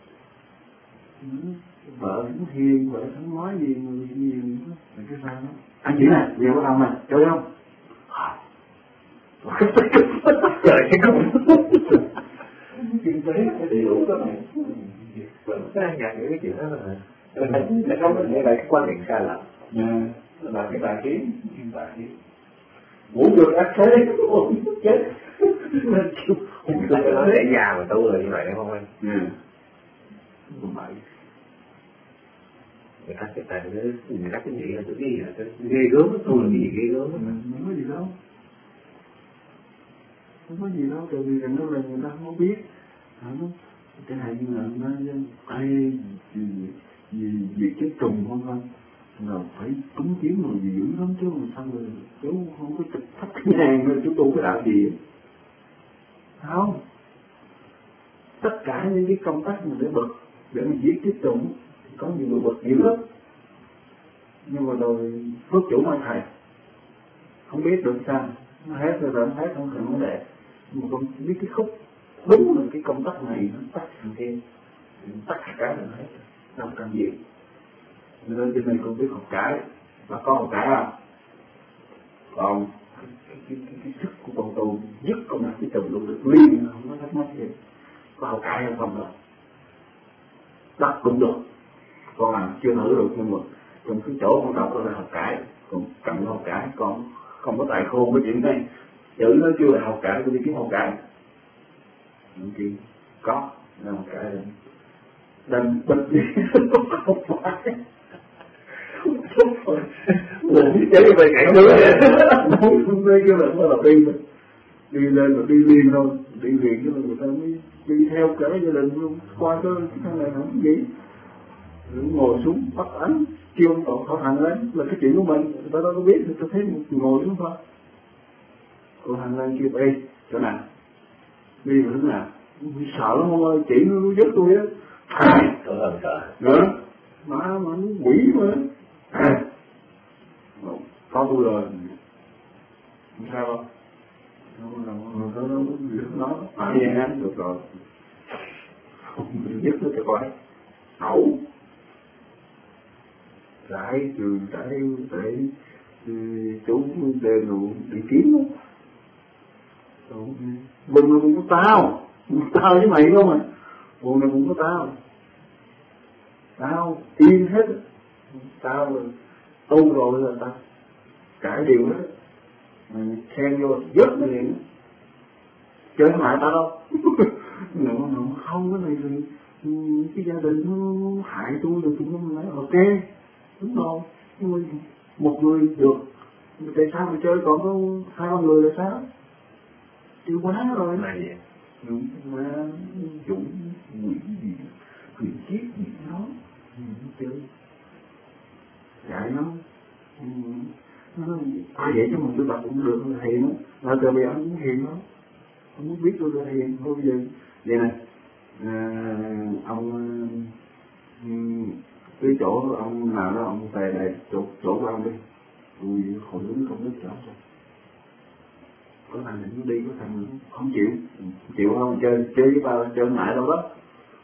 Vợ cũng hiền, vợ không nói gì, người hiền. Cái sao đó. Anh chỉ này, nhiều có đâu mà, chơi không? Trời cái không. Kinh tế phải đủ đó này. Vẫn đang nhận những cái chuyện đó là nó không phải là cái quan niệm sai lầm. Là cái tài kiến, cái tài kiến. Ngủ được ác thế, chết. Không phải nói để già mà tu là như vậy không anh? Ừ. Không phải. Người ta sẽ tại cái người ta cứ nghĩ là cái gì là cái ghê gớm, tu là cái gì ghê gớm. Không có gì đâu. Không có gì đâu, tại vì rằng đó là người ta không biết. Cái này như là nó ai gì gì gì chết trùng vân vân là phải cúng kiến rồi gì dữ lắm chứ mà sao rồi chú không có trực thắt cái hàng rồi chú tu cái đạo gì không. Tất cả những cái công tác mình để bật để mình giết chết trùng có nhiều người bật dữ lắm, nhưng mà rồi phước chủ mai thầy không biết được sao nó hết rồi rồi hết không cần vấn đề, mà không biết cái khúc đúng là cái công tác này nó tắt thành kia tất cả cái là hết đâu cần gì. Nên trên này con biết học cải và có học cải không? Còn cái, cái, cái, cái, cái sức của con tù dứt con mặt cái trùng luôn được liên không có thắc mắc gì. Có học cải hay không đâu đắp cũng được, con làm chưa thử được, nhưng mà trong cái chỗ con đọc là học cải, còn cần học cải con không có tài khôn với chuyện này, chữ nó chưa là học cải, tôi đi kiếm học cải những kia có là học cải rồi đành bật đi không phải Ủa, chứ về cảnh nữa không đây kêu là nó là đi đi lên là đi liền thôi, đi liền cho người ta mới đi theo cả gia đình luôn, qua cái thằng này không gì ngồi xuống bắt ánh kêu còn họ thằng đấy là cái chuyện của mình, người ta đâu có biết, người ta thấy ngồi xuống thôi, còn thằng này kêu ê chỗ nào đi vào hướng nào, sợ lắm ông ơi, chị nó giúp tôi á, sợ sợ nữa mà mà nó quỷ mà à. Có tôi rồi không sao đâu, nó nó nó nó phải vậy á, được rồi không biết nó cho coi ẩu lại từ tại tại chú đền rồi bị kiếm đó, bừng là cũng có tao, tao với mày không à, buồn này cũng có tao, tao yên hết, tao rồi tu rồi là tao cải điều đó, mày khen vô dứt mày liền, chơi hại tao đâu, không cái này thì cái gia đình nó hại tôi rồi tôi nói ok đúng rồi, nhưng mà một người được, tại sao mà chơi còn có hai ba người là sao? Tiêu quá rồi. Mà gì? Đúng, mà dũng quỷ gì, quỷ chết gì đó, chơi dạy nó, nó ai vậy chứ mà tôi đọc cũng được hiền đó, là từ bây giờ cũng hiền đó, không muốn biết tôi là hiền thôi. Bây giờ vậy này, à, ông cái chỗ ông nào đó ông về này chỗ chỗ của ông đi, tôi hồi đứng không biết chỗ sao. Có thằng này nó đi, có thằng này không chịu, chịu không chơi chơi với ba chơi mãi đâu đó.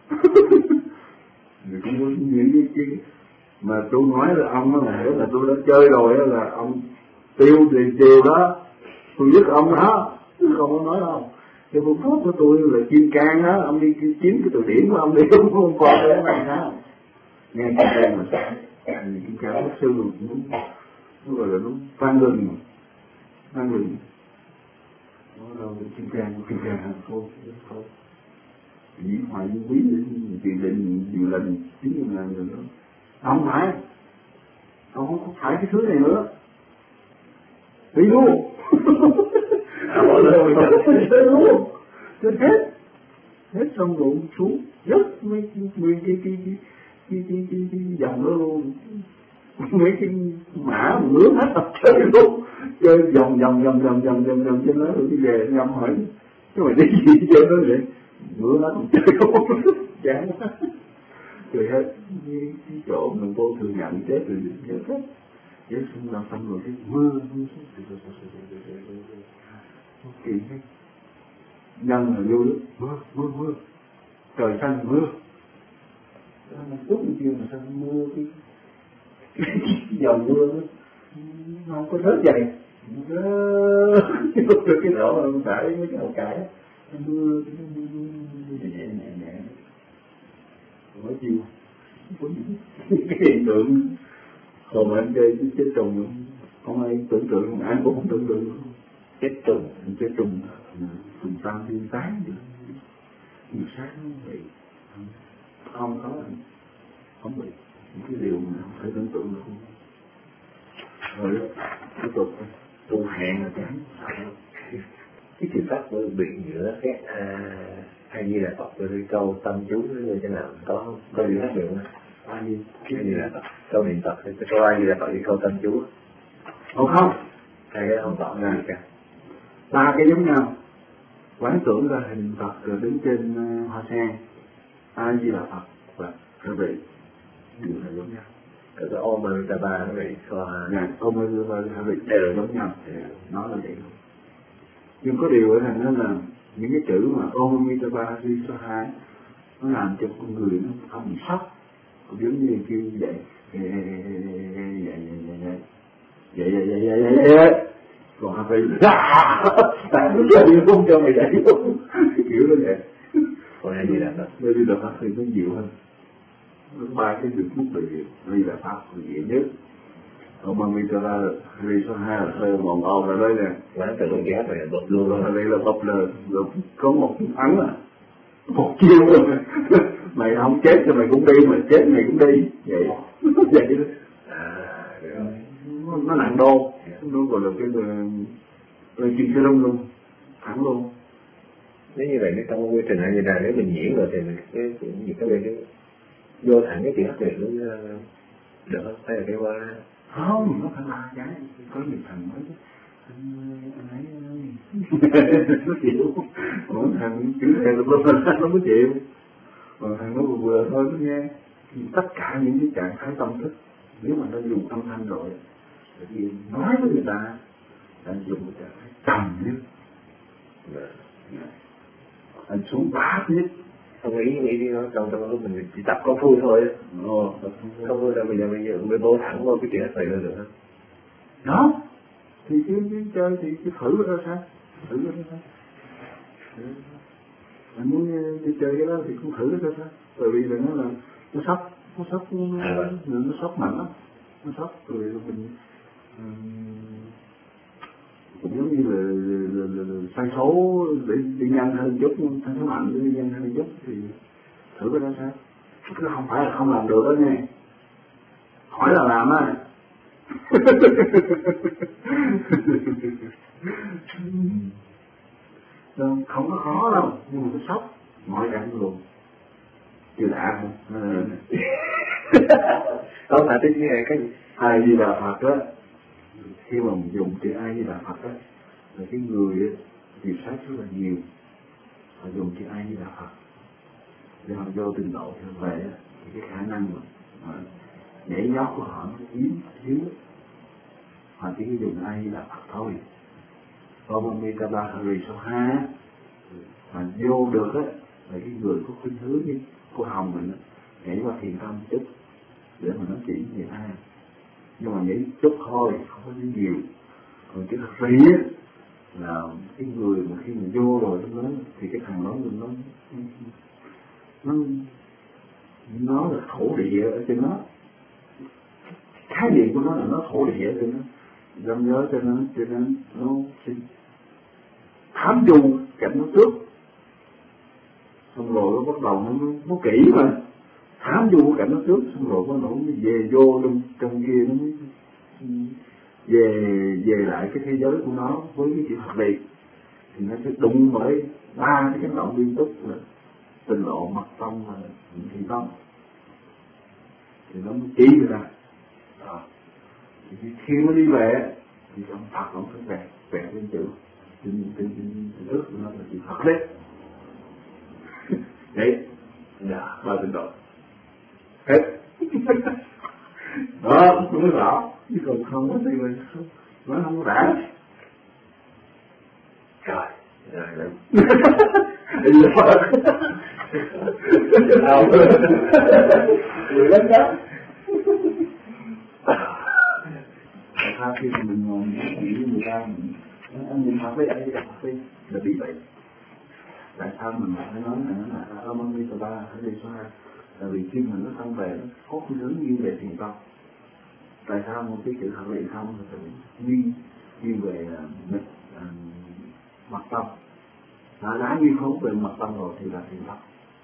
Người cũng có những cái mà tôi nói là ông nó là hiểu là tôi đã chơi rồi đó, là ông tiêu thì chiều đó tôi giúp ông đó, không có nói đâu. Cái phương pháp của tôi là chuyên can đó, ông đi kiếm cái từ điển của ông đi, không không qua cái này sao nghe chuyên can mà chuyên can bác sư rồi cũng nó gọi là nó vang lừng vang lừng nó đâu chuyên can chuyên can thôi thôi dĩ hoài như quý tiền định nhiều lần chín nhiều lần rồi đó. Không phải, ông không phải cái thứ này nữa, đi luôn, đi luôn, chết hết, hết xong rồi xuống, rất mấy mấy cái cái cái cái cái cái cái dòng đó luôn, mấy cái mã mà nướng hết tập chơi luôn, chơi vòng vòng vòng vòng vòng vòng vòng trên đó rồi đi về ngâm hỏi, chứ mày đi gì chơi đó vậy, nướng hết không chơi luôn, chán quá. Rồi hết cái chỗ mình vô thường nhận chết rồi chết hết, chết xong làm xong rồi cái mưa kỳ hết nhân là vô đó mưa mưa mưa trời xanh mưa mà tốt như kia mà sao mưa cái dòng mưa nó không có rớt dày rớt cái đó mà phải mấy cái đầu cải mưa nhẹ nhẹ nhẹ nói chiêu cái hiện tượng còn mà anh chơi chết trùng không ai tưởng tượng, ai cũng không tưởng tượng chết trùng chết trùng trùng tam thiên tán nhiều sáng vậy không có không bị những cái điều mà không thể tưởng tượng được. Rồi tiếp tục tu hẹn là chán cái chuyện pháp của biện giữa các hay như là Phật với câu tâm chú với thế nào có không? Có gì khác được không? ai như Cái gì là Phật câu niệm Phật thì câu ai như là Phật với câu tâm chú không không hai cái không tỏ gì cả, ba cái giống nhau. Quán tưởng ra hình Phật rồi đứng trên uh, hoa sen, ai như là Phật và các vị đều là giống nhau. cái cái ôm mình ta ba các vị xoa dạ ôm mình ta ba các vị đều giống nhau, nó là vậy luôn. Nhưng có điều ở thành đó là những cái chữ mà Om Amitabha Swaha nó làm cho con người nó không bị sốc, giống như kêu vậy vậy vậy vậy vậy vậy vậy vậy còn hai vị tại lúc đó đi không cho mày chạy luôn kiểu đó vậy. còn ai gì là Phật nơi đi là Pháp thì nó dịu hơn, ba cái việc mức là dịu, đây là Pháp là dịu nhất. Ông Amitabha Swaha là hơi mòn ồn ra đây nè, quán tự cái ghét này bật luôn rồi đây là bập là, là có một ấn à một chiêu rồi mày không chết thì mày cũng đi, mà chết mày cũng đi vậy vậy đó. À, nó, nó nặng đô, nó gọi là cái là chuyên cái đông luôn thẳng luôn. nếu như vậy nếu trong quy trình này như là nếu mình nhiễm rồi thì cái những cái cái vô thẳng cái chuyện hấp điện nó được không? Hay là cái qua không, nó phải là cái có nhiều thằng nói chứ anh ấy nó chịu, mỗi thằng chữ này là bên mình nó mới chịu, còn thằng nó vừa vừa thôi nó nghe. Tất cả những cái trạng thái tâm thức nếu mà nó dùng âm thanh rồi thì nói với người ta anh dùng một trạng thái trầm nhất, anh xuống bát nhất. không nghĩ nghĩ đi nó trong trong lúc mình chỉ tập công phu thôi, Ồ, công phu đâu bây giờ bây giờ mình vô thẳng vô cái chuyện này là được không? đó thì cái, cái chơi thì cái thử ra sao, thử ra sao, anh muốn đi chơi cái đó thì cũng thử ra sao, bởi vì là nó là nó sốc, nó sốc nó, nó sốc mạnh lắm, nó sốc rồi mình cũng giống như là, là, là, là sai số để đi nhanh hơn chút, sai số mạnh để đi nhanh hơn chút thì thử cái đó sao, chứ không phải là không làm được đó nghe, hỏi là làm á. Không có khó đâu, nhưng mà nó sốc mọi cảnh luôn. Chưa đã không? Đó là cái cái Ai Di Đà Phật á, khi mà mình dùng chữ Ai Di Đà Phật á, là cái người á, điều sát rất là nhiều. Họ dùng chữ Ai Di Đà Phật để họ vô trình độ như vậy á, thì cái khả năng mà nhảy nhót của họ nó hiếm thiếu. Họ chỉ dùng Ai Di Đà Phật thôi. Om Amitabha Hari Soha mà vô được á, là cái người có khuynh hướng như cô Hồng mình á, nhảy qua thiền tâm chút để mà nói chuyện về ai, nhưng mà nhảy chút thôi, không có gì nhiều. Còn cái thật lý á là cái người mà khi mà vô rồi nó nói thì cái thằng đó mình nó nó nó là thổ địa ở trên nó, khái niệm của nó là nó thổ địa ở trên nó, dâm nhớ cho nó cho nó nó thám du cảnh nó trước, xong rồi nó bắt đầu nó nó kỹ mà thám du cảnh nó trước, xong rồi nó nó về vô trong trong kia nó mới về về lại cái thế giới của nó với cái chuyện thật lý, thì nó sẽ đụng với ba cái chấn động liên tục là tình lộ, mật tông và thiền tông, thì nó mới chỉ ra. À, thì khi nó đi về thì ông Phật ông phải vẹt vẹt lên chữ trên trên trên ước của nó là chữ Phật đấy. Đấy, dạ, ba tình độ hết. Đó, nó mới rõ, chứ còn không có thì mình nó không có đã. Trời, trời ơi. Đi Phật. Đâu. Người lớn đó. Tại sao khi mình ngồi nghĩ với người ta, anh nhìn Phật với anh đi gặp Phật đi, là bị vậy. Tại sao mình phải nói là là Om Amitabha Hari Soha? Tại vì khi mình nó xong về nó có khuynh hướng nghiêng về thiền tông. Tại sao một cái chữ thật lệ không là tự nghiêng nghiêng về uh, uh, mặt tâm? Nó đã nghiêng khống về mặt tâm rồi thì là thiền tông.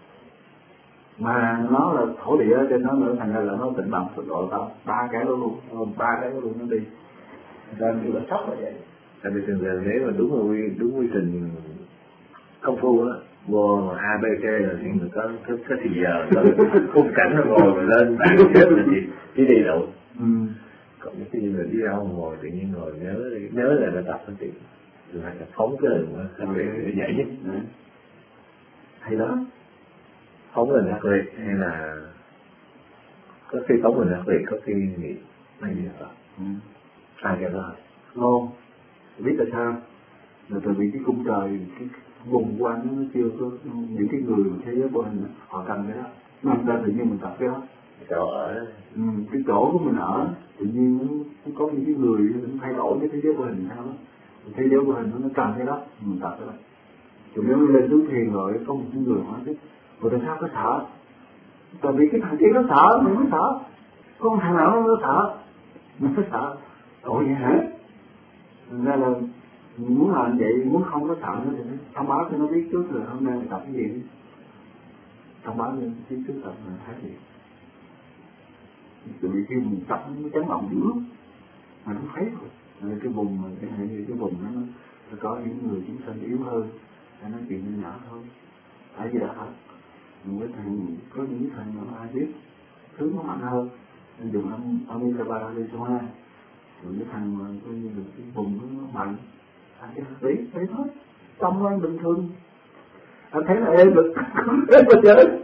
Mà nó là thổ địa trên nó nữa, thành ra là nó tịnh động thực độ tâm, ba cái đó luôn, ba cái đó luôn nó đi. Nên như là sốc là vậy. Tại vì thường thường nếu mà đúng quy đúng quy trình công phu á, vô A B C là thì mình có có, có thì giờ có khung cảnh nó ngồi rồi lên bàn chết là chỉ chỉ đi đâu. Ừ. Còn cái gì mình đi đâu ngồi tự nhiên ngồi nhớ nhớ là nó tập nó thì thì phải phóng cái đường nó để để dạy nhất. Ừ. Hay đó. Phóng lên hạt liệt hay là có khi phóng lên hạt liệt, có khi nghĩ hay gì đó. Ừ. Hai cái đó. Ngon. Biết tại sao? Là tại vì cái cung trời, cái vùng quanh nó chưa có những cái người thế giới của mình họ cần cái đó, nên ra tự nhiên mình tập cái đó. Chỗ ở ừ, cái chỗ của mình ở tự nhiên nó có những cái người nó thay đổi cái thế giới của hình sao đó, thế giới của hình nó cần cái đó mình tập cái đó. Thì nếu lên xuống thiền rồi có một cái người hỏi chứ rồi tại sao có sợ? Tại vì cái thằng kia nó sợ mình mới sợ, có một thằng nào nó sợ mình mới sợ. Ủa vậy hả? Thành ra là muốn làm vậy, muốn không có sợ nó thì thông báo cho nó biết trước là hôm nay mình tập cái gì, thông báo cho nó biết trước tập là thái gì. Từ vì khi mình tập nó chấn động dữ mà nó thấy rồi, cái vùng mà cái hệ cái vùng nó nó có những người chúng sanh yếu hơn, để nói chuyện nhỏ thôi, ai gì đó hết. Một cái thằng có những thằng mà ai biết thứ nó mạnh hơn, nên dùng Om Amitabha Hari Soha. Rồi cái thằng mà coi như là cái vùng nó mạnh, anh cái tí thấy thôi, tâm nó bình thường, anh thấy là êm được, êm mà chơi.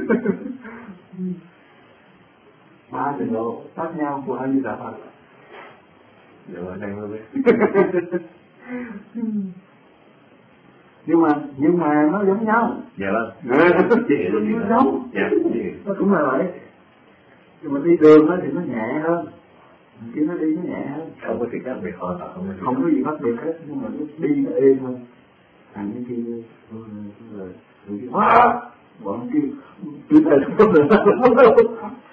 Ba trình độ khác nhau của hai Di Đà Phật. Dạ ở đây mới biết. nhưng mà nhưng mà nó giống nhau. Dạ vâng. Chứ nó giống. Dạ. Nó cũng là vậy. Nhưng mà đi đường đó thì nó nhẹ hơn, chứ nó đi nó nhẹ hơn. Không có gì khác biệt hoàn toàn, không có gì. Không có gì khác biệt hết, nhưng mà nó đi nó êm hơn. Thằng cái kia rồi rồi bọn kia cứ thầy không được.